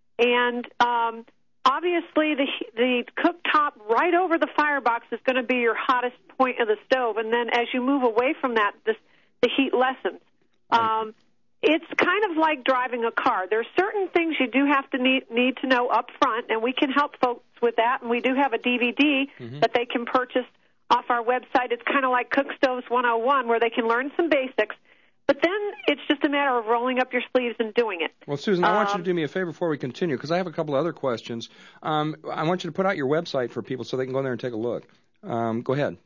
And um, obviously, the the cooktop right over the firebox is going to be your hottest point of the stove, and then as you move away from that, the the heat lessens. Um, It's kind of like driving a car. There are certain things you do have to need, need to know up front, and we can help folks with that. And we do have a D V D Mhm. that they can purchase off our website. It's kind of like Cook Stoves one oh one, where they can learn some basics. But then it's just a matter of rolling up your sleeves and doing it. Well, Susan, I want you Um, to do me a favor before we continue, because I have a couple of other questions. Um, I want you to put out your website for people so they can go there and take a look. Um, go ahead.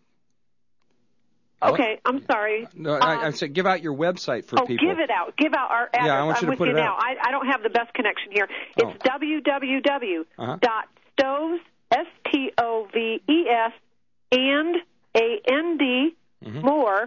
Okay, I'm sorry. No, I, I said give out your website for oh, people. give it out. Give out our address. Yeah, I want you I'm to with put you it now. out. I, I don't have the best connection here. It's Oh. w w w Uh-huh. dot stoves, S T O V E S, and A N D, Mhm. more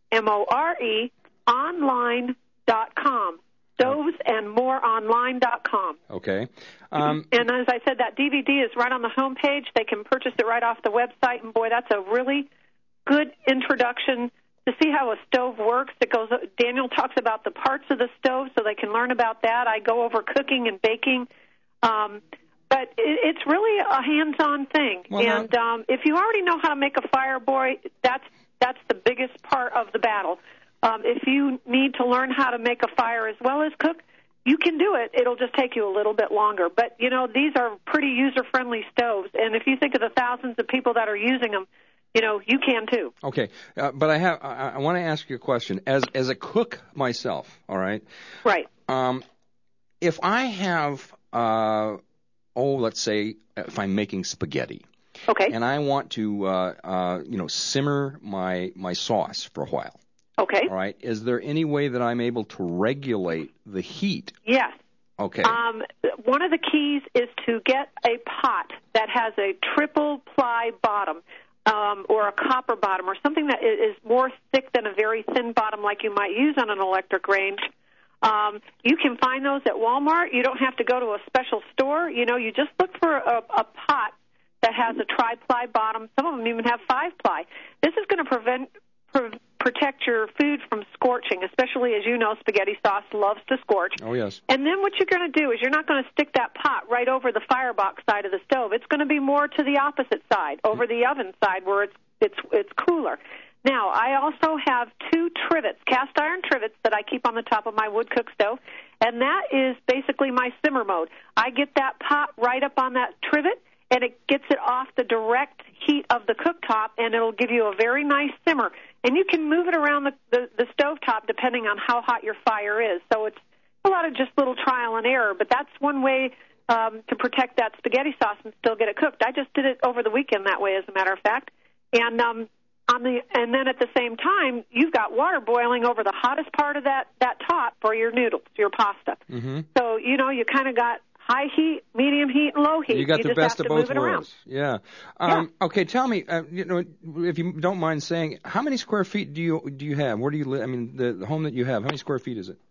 M O R E, online dot com. Stoves and more online dot com. Okay. Um, and as I said, that D V D is right on the home page. They can purchase it right off the website. And, boy, that's a really good introduction to see how a stove works. It goes. Daniel talks about the parts of the stove so they can learn about that. I go over cooking and baking. Um, but it, it's really a hands-on thing. Well, and um, if you already know how to make a fire, boy, that's, that's the biggest part of the battle. Um, if you need to learn how to make a fire as well as cook, you can do it. It'll just take you a little bit longer. But, you know, these are pretty user-friendly stoves. And if you think of the thousands of people that are using them, you know, you can too. Okay. Uh, but I have I, I want to ask you a question. As as a cook myself, all right? Right. Um, if I have, uh, oh, let's say if I'm making spaghetti. Okay. And I want to, uh, uh, you know, simmer my, my sauce for a while. Okay. All right. Is there any way that I'm able to regulate the heat? Yes. Okay. Um, one of the keys is to get a pot that has a triple ply bottom um, or a copper bottom or something that is more thick than a very thin bottom like you might use on an electric range. Um, you can find those at Walmart. You don't have to go to a special store. You know, you just look for a, a pot that has a tri-ply bottom. Some of them even have five-ply. This is going to prevent... Pre- protect your food from scorching, especially, as you know, spaghetti sauce loves to scorch. Oh, yes. And then what you're going to do is you're not going to stick that pot right over the firebox side of the stove. It's going to be more to the opposite side, over the oven side where it's it's it's cooler. Now, I also have two trivets, cast iron trivets, that I keep on the top of my wood cook stove, and that is basically my simmer mode. I get that pot right up on that trivet, and it gets it off the direct heat of the cooktop, and it'll give you a very nice simmer. And you can move it around the, the, the stovetop depending on how hot your fire is. So it's a lot of just little trial and error, but that's one way um, to protect that spaghetti sauce and still get it cooked. I just did it over the weekend that way, as a matter of fact. And um, on the and then at the same time, you've got water boiling over the hottest part of that, that top for your noodles, your pasta. Mm-hmm. So, you know, you kind of got high heat, medium heat, and low heat. You got you the just best have of to both move it worlds. Around. Yeah. Um, yeah. Okay. Tell me, uh, you know, if you don't mind saying, how many square feet do you do you have? Where do you live? I mean, the, the home that you have. How many square feet is it?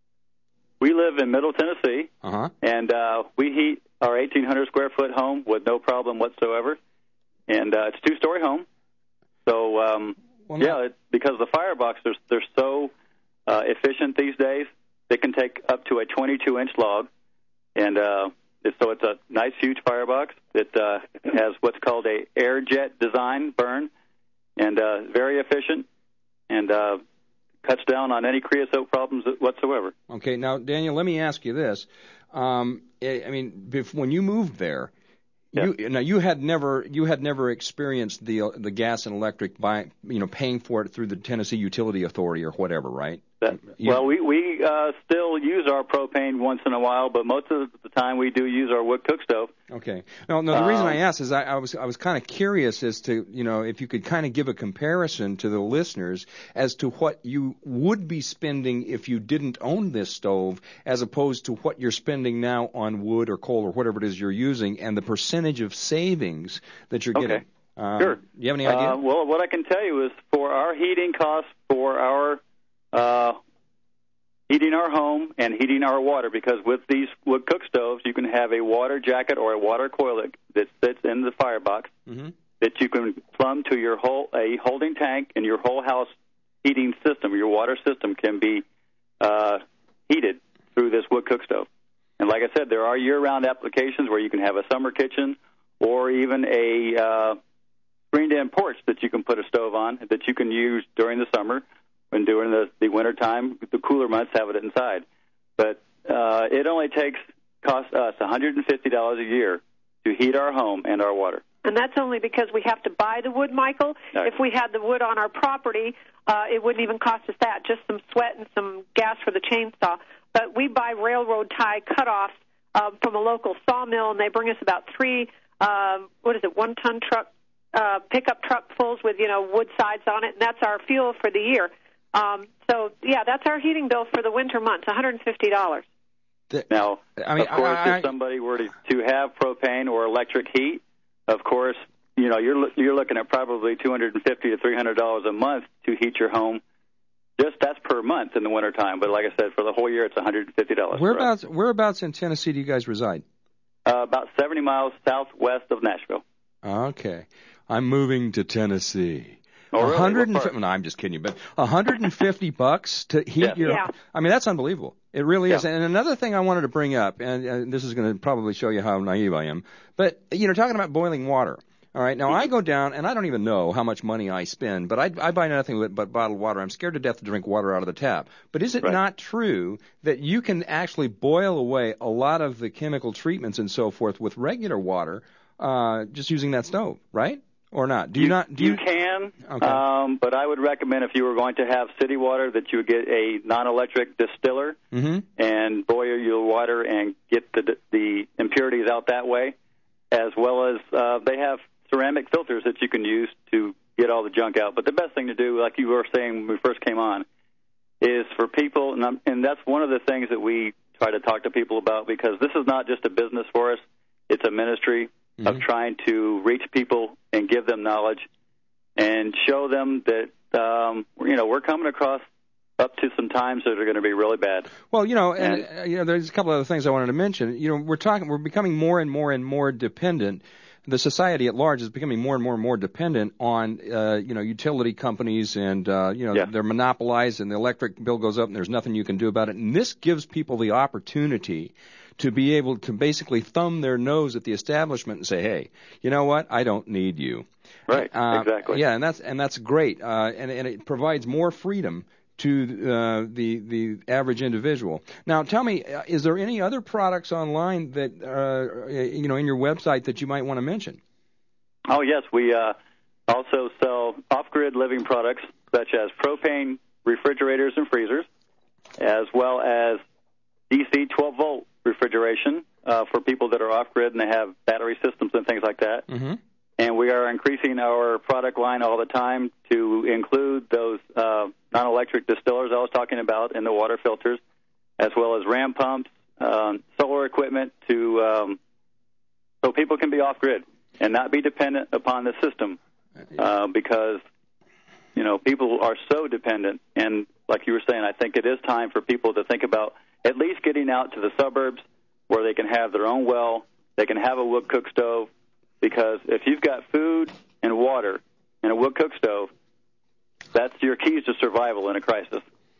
We live in Middle Tennessee, uh-huh. and uh, we heat our eighteen hundred square foot home with no problem whatsoever. And uh, it's a two story home. So um, well, yeah, no. it, because the firebox they're they're so uh, efficient these days, they can take up to a twenty-two inch log, and uh, so it's a nice, huge firebox. It uh, has what's called a air jet design burn, and uh, very efficient, and uh, cuts down on any creosote problems whatsoever. Okay, now, Daniel, let me ask you this. Um, I mean, if, when you moved there, yeah. you, now you had never you had never experienced the the gas and electric by you know paying for it through the Tennessee Utility Authority or whatever, right? That, you, well, we we uh, still use our propane once in a while, but most of the time we do use our wood cook stove. Okay. No, no. The um, reason I asked is I, I was I was kind of curious as to you know if you could kind of give a comparison to the listeners as to what you would be spending if you didn't own this stove, as opposed to what you're spending now on wood or coal or whatever it is you're using, and the percentage of savings that you're okay. getting. Um, sure. Do you have any idea? Uh, well, what I can tell you is for our heating costs for our Uh, heating our home and heating our water, because with these wood cook stoves, you can have a water jacket or a water coil that, that sits in the firebox mm-hmm. that you can plumb to your whole a holding tank, and your whole house heating system, your water system, can be uh, heated through this wood cook stove. And like I said, there are year-round applications where you can have a summer kitchen or even a uh, screened-in porch that you can put a stove on that you can use during the summer. And during the, the winter time, the cooler months, have it inside. But uh, it only takes cost us one hundred fifty dollars a year to heat our home and our water. And that's only because we have to buy the wood, Michael. Right. If we had the wood on our property, uh, it wouldn't even cost us that, just some sweat and some gas for the chainsaw. But we buy railroad tie cutoffs uh, from a local sawmill, and they bring us about three, uh, what is it, one-ton truck, uh, pickup truck fulls with, you know, wood sides on it, and that's our fuel for the year. Um, so, yeah, that's our heating bill for the winter months, one hundred fifty dollars. Now, I mean, of course, I, I, if somebody were to, to have propane or electric heat, of course, you know, you're you're looking at probably two hundred fifty to three hundred dollars a month to heat your home Just that's per month in the wintertime. But like I said, for the whole year, it's one hundred fifty dollars. Whereabouts, whereabouts in Tennessee do you guys reside? Uh, about seventy miles southwest of Nashville. Okay. I'm moving to Tennessee. Oh, really? one hundred fifty, no, I'm just kidding you, but one hundred fifty bucks to heat Yeah. your. Yeah. I mean, that's unbelievable. It really is. Yeah. And another thing I wanted to bring up, and, and this is going to probably show you how naive I am, but you know, talking about boiling water. All right, now I go down, and I don't even know how much money I spend, but I, I buy nothing but, but bottled water. I'm scared to death to drink water out of the tap. But is it Right. not true that you can actually boil away a lot of the chemical treatments and so forth with regular water, uh, just using that stove, right? Or not? Do you, not? Do you, You can, Okay. um, but I would recommend if you were going to have city water that you would get a non-electric distiller Mm-hmm. and boil your water and get the the impurities out that way, as well as uh, they have ceramic filters that you can use to get all the junk out. But the best thing to do, like you were saying when we first came on, is for people, and, I'm, and that's one of the things that we try to talk to people about, because this is not just a business for us, it's a ministry Mm-hmm. of trying to reach people and give them knowledge and show them that, um, you know, we're coming across up to some times that are going to be really bad. Well, you know, and, uh, you know, there's a couple other things I wanted to mention. You know, we're talking, we're becoming more and more and more dependent. The society at large is becoming more and more and more dependent on, uh, you know, utility companies, and uh, you know, Yeah. they're monopolized, and the electric bill goes up, and there's nothing you can do about it. And this gives people the opportunity to be able to basically thumb their nose at the establishment and say, hey, you know what? I don't need you. Right, Uh, exactly. Yeah, and that's and that's great, uh, and and it provides more freedom to uh, the the average individual. Now, tell me, uh, is there any other products online that uh, you know in your website that you might want to mention? Oh, yes. We uh, also sell off-grid living products such as propane refrigerators and freezers, as well as D C twelve-volt refrigeration uh, for people that are off-grid and they have battery systems and things like that. Mm-hmm. And we are increasing our product line all the time to include those uh, non-electric distillers I was talking about and the water filters, as well as ram pumps, um, solar equipment, to um, so people can be off-grid and not be dependent upon the system, uh, because, you know, people are so dependent. And like you were saying, I think it is time for people to think about at least getting out to the suburbs where they can have their own well, they can have a wood cook stove, because if you've got food and water and a wood cook stove, that's your keys to survival in a crisis.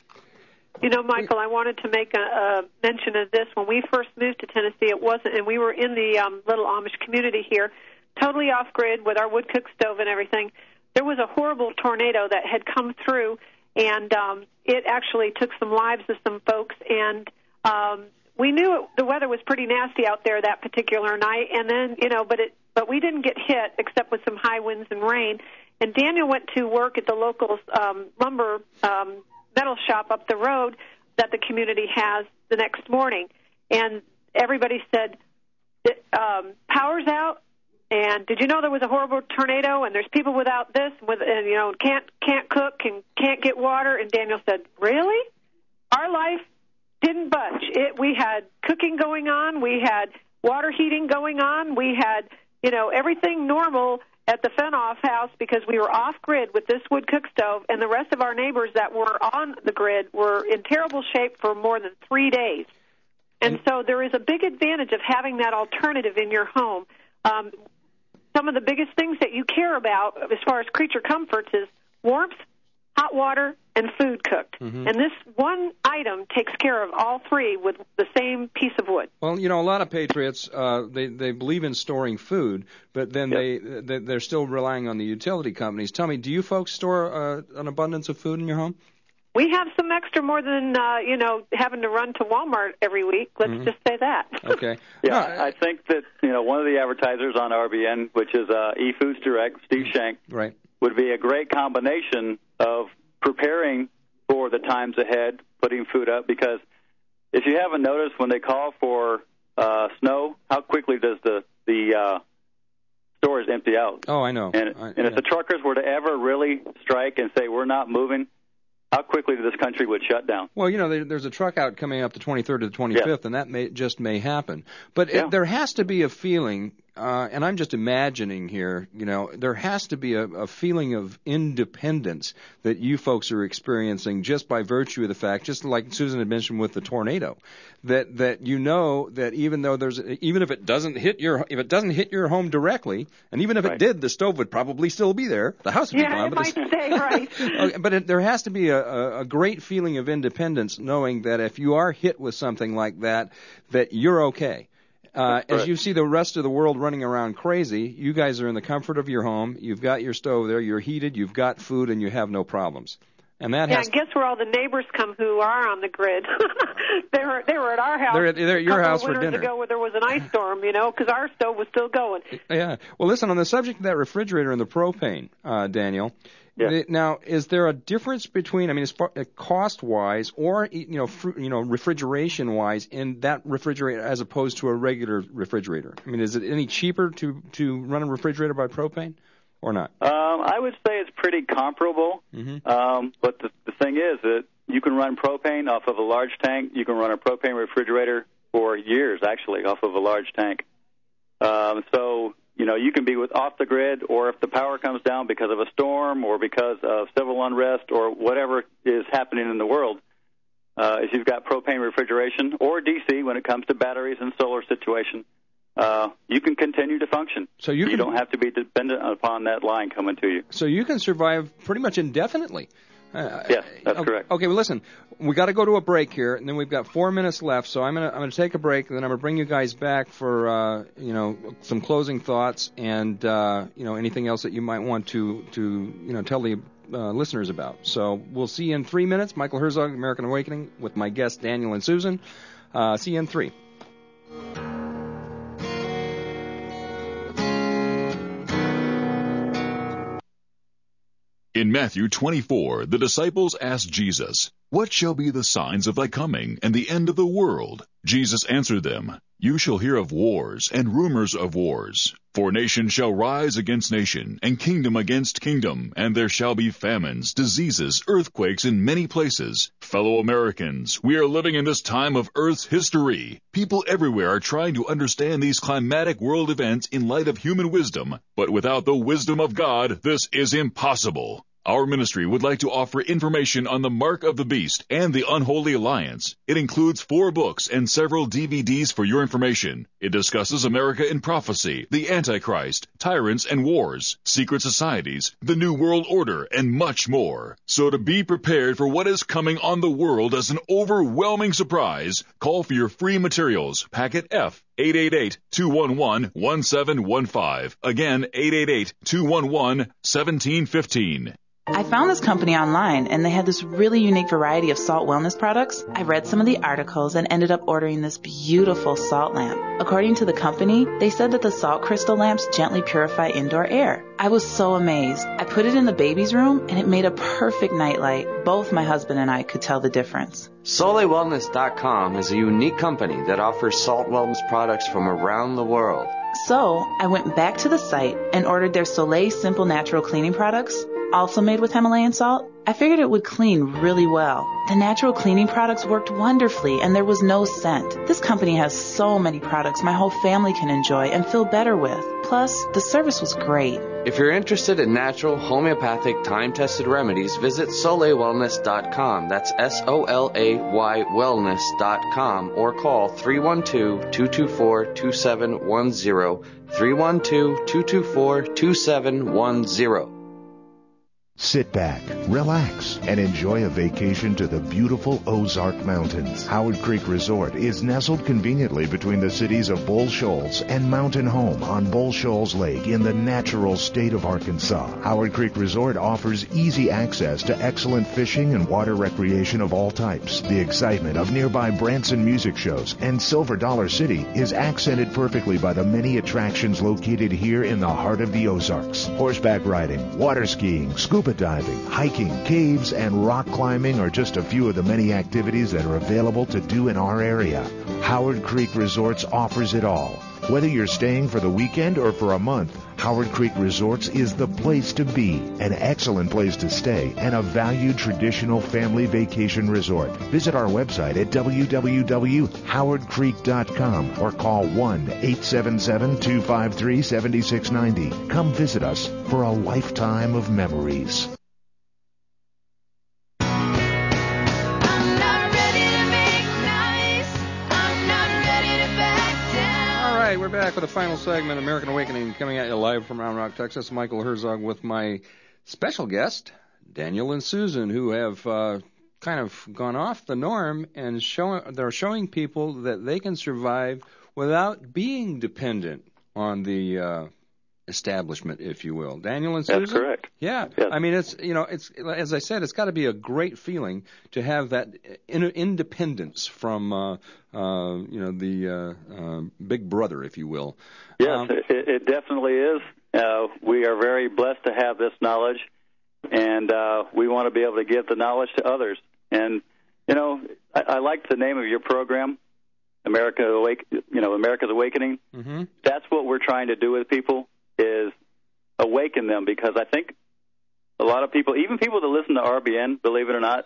You know, Michael, I wanted to make a, a mention of this. When we first moved to Tennessee, it wasn't, and we were in the um, little Amish community here, totally off-grid with our wood cook stove and everything. There was a horrible tornado that had come through, and um, it actually took some lives of some folks, and um, we knew it, the weather was pretty nasty out there that particular night, and then, you know, but it, but we didn't get hit except with some high winds and rain. And Daniel went to work at the local um, lumber um, metal shop up the road that the community has the next morning, and everybody said, um, power's out, and did you know there was a horrible tornado, and there's people without this, with, and, you know, can't can't cook and can't get water? And Daniel said, really? Our life didn't budge. It, we had cooking going on, we had water heating going on, we had, you know, everything normal at the Fenoff house, because we were off-grid with this wood cook stove, and the rest of our neighbors that were on the grid were in terrible shape for more than three days. And so there is a big advantage of having that alternative in your home. Um, some of the biggest things that you care about as far as creature comforts is warmth, hot water, and food cooked. Mm-hmm. And this one item takes care of all three with the same piece of wood. Well, you know, a lot of patriots, uh, they they believe in storing food, but then Yep. they, they they're still relying on the utility companies. Tell me, do you folks store uh, an abundance of food in your home? We have some extra more than, uh, you know, having to run to Walmart every week. Let's Mhm. just say that. Okay. Yeah, I think that, you know, one of the advertisers on R B N, which is uh, eFoods Direct, Steve Shank, Right. would be a great combination of preparing for the times ahead, putting food up, because if you haven't noticed, when they call for uh, snow, how quickly does the the uh, stores empty out? Oh, I know. And, I, and yeah. if the truckers were to ever really strike and say, we're not moving, how quickly this country would shut down? Well, you know, there, there's a truck out coming up the twenty-third to the twenty-fifth, Yeah. and that may just may happen. But Yeah. it, there has to be a feeling uh, and I'm just imagining here, you know, there has to be a, a feeling of independence that you folks are experiencing just by virtue of the fact, just like Susan had mentioned with the tornado, that that you know that even though there's even if it doesn't hit your if it doesn't hit your home directly, and even if right. it did, the stove would probably still be there. The house would yeah, be gone. it but might stay right. Okay, but it, there has to be a, a, a great feeling of independence, knowing that if you are hit with something like that, that you're okay. Uh, as you see the rest of the world running around crazy, you guys are in the comfort of your home. You've got your stove there. You're heated. You've got food, and you have no problems. And that yeah, has and guess where all the neighbors come who are on the grid? they were they were at our house. They're at, they're at your a couple house of for winters dinner. ago where there was an ice storm, you know, because our stove was still going. Yeah. Well, listen, on the subject of that refrigerator and the propane, uh, Daniel. Yeah. Now, is there a difference between, I mean, as far uh, cost-wise or you know, fr- you know, refrigeration-wise in that refrigerator as opposed to a regular refrigerator? I mean, is it any cheaper to to run a refrigerator by propane or not? Um, I would say it's pretty comparable. Mm-hmm. Um, but the, the thing is that you can run propane off of a large tank. You can run a propane refrigerator for years, actually, off of a large tank. Um, so. You know, you can be with off the grid, or if the power comes down because of a storm or because of civil unrest or whatever is happening in the world, uh, if you've got propane refrigeration or D C when it comes to batteries and solar situation, uh, you can continue to function. So you, you can, don't have to be dependent upon that line coming to you. So you can survive pretty much indefinitely. Uh, yes, that's okay, correct. Okay, well, listen, we got to go to a break here, and then we've got four minutes left. So I'm gonna I'm gonna take a break, and then I'm gonna bring you guys back for uh, you know some closing thoughts and uh, you know anything else that you might want to to you know tell the uh, listeners about. So we'll see you in three minutes. Michael Herzog, American Awakening, with my guests Daniel and Susan. Uh, see you in three. In Matthew twenty-four, the disciples asked Jesus, "What shall be the signs of thy coming and the end of the world?" Jesus answered them, "You shall hear of wars and rumors of wars. For nation shall rise against nation, and kingdom against kingdom, and there shall be famines, diseases, earthquakes in many places. Fellow Americans, we are living in this time of Earth's history. People everywhere are trying to understand these climatic world events in light of human wisdom, but without the wisdom of God, this is impossible. Our ministry would like to offer information on the Mark of the Beast and the Unholy Alliance. It includes four books and several D V Ds for your information. It discusses America in prophecy, the Antichrist, tyrants and wars, secret societies, the New World Order, and much more. So to be prepared for what is coming on the world as an overwhelming surprise, call for your free materials, packet F, eight eight eight, two one one, one seven one five. Again, eight eight eight, two one one, one seven one five. I found this company online, and they had this really unique variety of salt wellness products. I read some of the articles and ended up ordering this beautiful salt lamp. According to the company, they said that the salt crystal lamps gently purify indoor air. I was so amazed. I put it in the baby's room, and it made a perfect nightlight. Both my husband and I could tell the difference. Soleil Wellness dot com is a unique company that offers salt wellness products from around the world. So I went back to the site and ordered their Soleil Simple Natural Cleaning products, also made with Himalayan salt. I figured it would clean really well. The natural cleaning products worked wonderfully, and there was no scent. This company has so many products my whole family can enjoy and feel better with. Plus, the service was great. If you're interested in natural, homeopathic, time-tested remedies, visit Soleil Wellness dot com. That's S O L A Y Wellness dot com, or call three one two, two two four, two seven one zero, three one two, two two four, two seven one zero. Sit back, relax, and enjoy a vacation to the beautiful Ozark Mountains. Howard Creek Resort is nestled conveniently between the cities of Bull Shoals and Mountain Home on Bull Shoals Lake in the natural state of Arkansas. Howard Creek Resort offers easy access to excellent fishing and water recreation of all types. The excitement of nearby Branson music shows and Silver Dollar City is accented perfectly by the many attractions located here in the heart of the Ozarks. Horseback riding, water skiing, scuba diving, hiking, caves, and rock climbing are just a few of the many activities that are available to do in our area. Howard Creek Resorts offers it all. Whether you're staying for the weekend or for a month, Howard Creek Resorts is the place to be, an excellent place to stay, and a valued traditional family vacation resort. Visit our website at w w w dot howard creek dot com or call one eight seven seven, two five three, seven six nine zero. Come visit us for a lifetime of memories. We're back with the final segment, American Awakening, coming at you live from Round Rock, Texas. Michael Herzog with my special guest, Daniel and Susan, who have uh, kind of gone off the norm and show, they're showing people that they can survive without being dependent on the uh, establishment, if you will. Daniel and Susan? That's correct. Yeah. Yes. I mean, it's, you know, it's, as I said, it's got to be a great feeling to have that in- independence from, uh, uh, you know, the uh, uh, big brother, if you will. Yes, Um, it, it definitely is. Uh, we are very blessed to have this knowledge, and uh, we want to be able to give the knowledge to others. And, you know, I, I like the name of your program, America Awake, you know, America's Awakening. Mm-hmm. That's what we're trying to do with people, is awaken them, because I think a lot of people, even people that listen to R B N, believe it or not,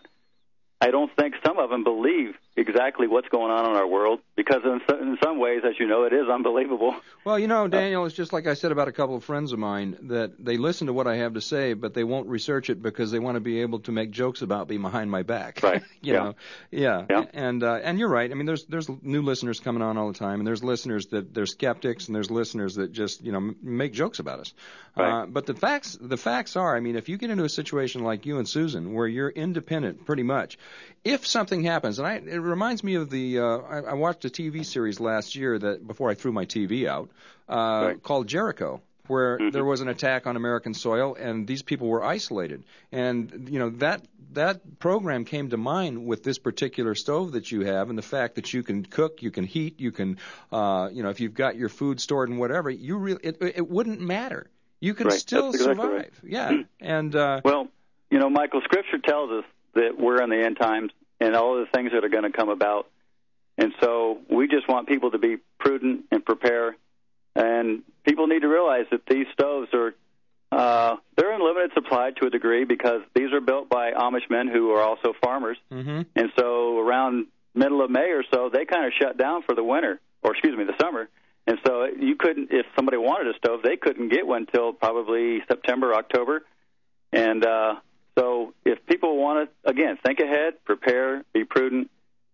I don't think some of them believe exactly what's going on in our world, because in some, in some ways, as you know, it is unbelievable. Well, you know, Daniel, it's just like I said about a couple of friends of mine, that they listen to what I have to say, but they won't research it because they want to be able to make jokes about me behind my back. Right. you yeah. know, yeah. yeah. And uh, and you're right. I mean, there's there's new listeners coming on all the time, and there's listeners that they're skeptics, and there's listeners that just you know m- make jokes about us. Right. Uh, but the facts the facts are, I mean, if you get into a situation like you and Susan, where you're independent pretty much, if something happens, and I, it reminds me of the, uh, I, I watched a T V series last year that before I threw my T V out, uh, right. called Jericho, where mm-hmm. there was an attack on American soil, and these people were isolated. And, you know, that that program came to mind with this particular stove that you have, and the fact that you can cook, you can heat, you can, uh, you know, if you've got your food stored and whatever, you really, it, it wouldn't matter. You can right. still That's exactly survive. Right. Yeah. And uh, well, you know, Michael, Scripture tells us that we're in the end times and all of the things that are going to come about. And so we just want people to be prudent and prepare. And people need to realize that these stoves are, uh, they're in limited supply to a degree, because these are built by Amish men who are also farmers. Mm-hmm. And so around middle of May or so, they kind of shut down for the winter, or excuse me, the summer. And so you couldn't, if somebody wanted a stove, they couldn't get one till probably September, October. And uh, so if people want to, again, think ahead, prepare, be prudent,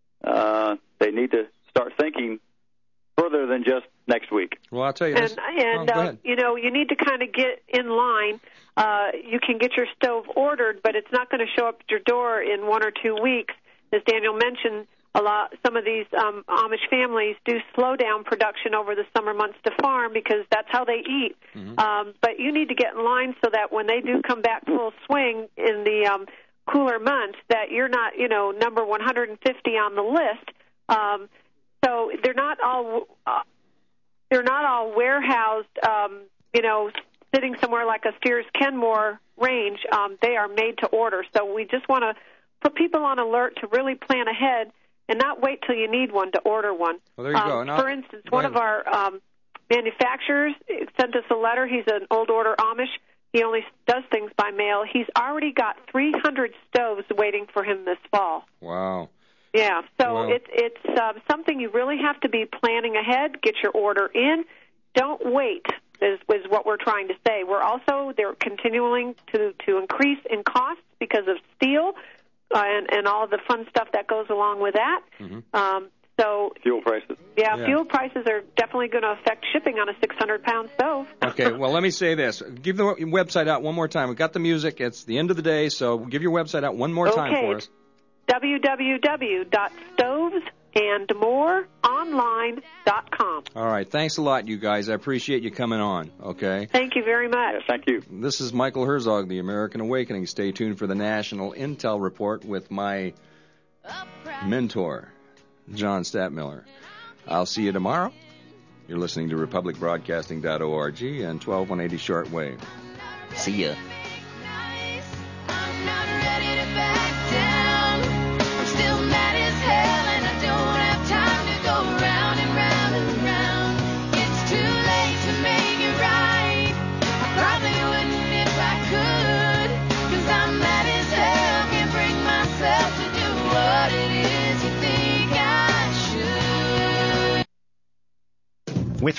uh, they need to start thinking further than just next week. Well, I'll tell you this. And, and oh, uh, you know, you need to kind of get in line. Uh, you can get your stove ordered, but it's not going to show up at your door in one or two weeks. As Daniel mentioned, a lot, some of these um, Amish families do slow down production over the summer months to farm, because that's how they eat. Mm-hmm. Um, but you need to get in line so that when they do come back full swing in the um, cooler months, that you're not, you know, number one hundred fifty on the list. Um, so they're not all uh, they're not all warehoused, um, you know, sitting somewhere like a Sears Kenmore range. Um, they are made to order. So we just want to put people on alert to really plan ahead and not wait till you need one to order one. Well, there you um, go. Now, for instance, one of our um, manufacturers sent us a letter. He's an old order Amish. He only does things by mail. He's already got three hundred stoves waiting for him this fall. Wow. Yeah, so Wow. it's it's uh, something you really have to be planning ahead. Get your order in. Don't wait. Is, is what we're trying to say. We're also they're continuing to to increase in costs because of steel uh, and and all the fun stuff that goes along with that. Mm-hmm. Um, so fuel prices. Yeah, Yeah. fuel prices are definitely going to affect shipping on a six hundred pound stove. Okay, well, let me say this. Give the website out one more time. We've got the music. It's the end of the day, so give your website out one more Okay. time for us. w w w dot stoves and more online dot com. All right, thanks a lot, you guys. I appreciate you coming on, okay? Thank you very much. Yeah, thank you. This is Michael Herzog, the American Awakening. Stay tuned for the National Intel Report with my mentor, John Statmiller. I'll see you tomorrow. You're listening to republic broadcasting dot org and twelve one eighty shortwave. See ya.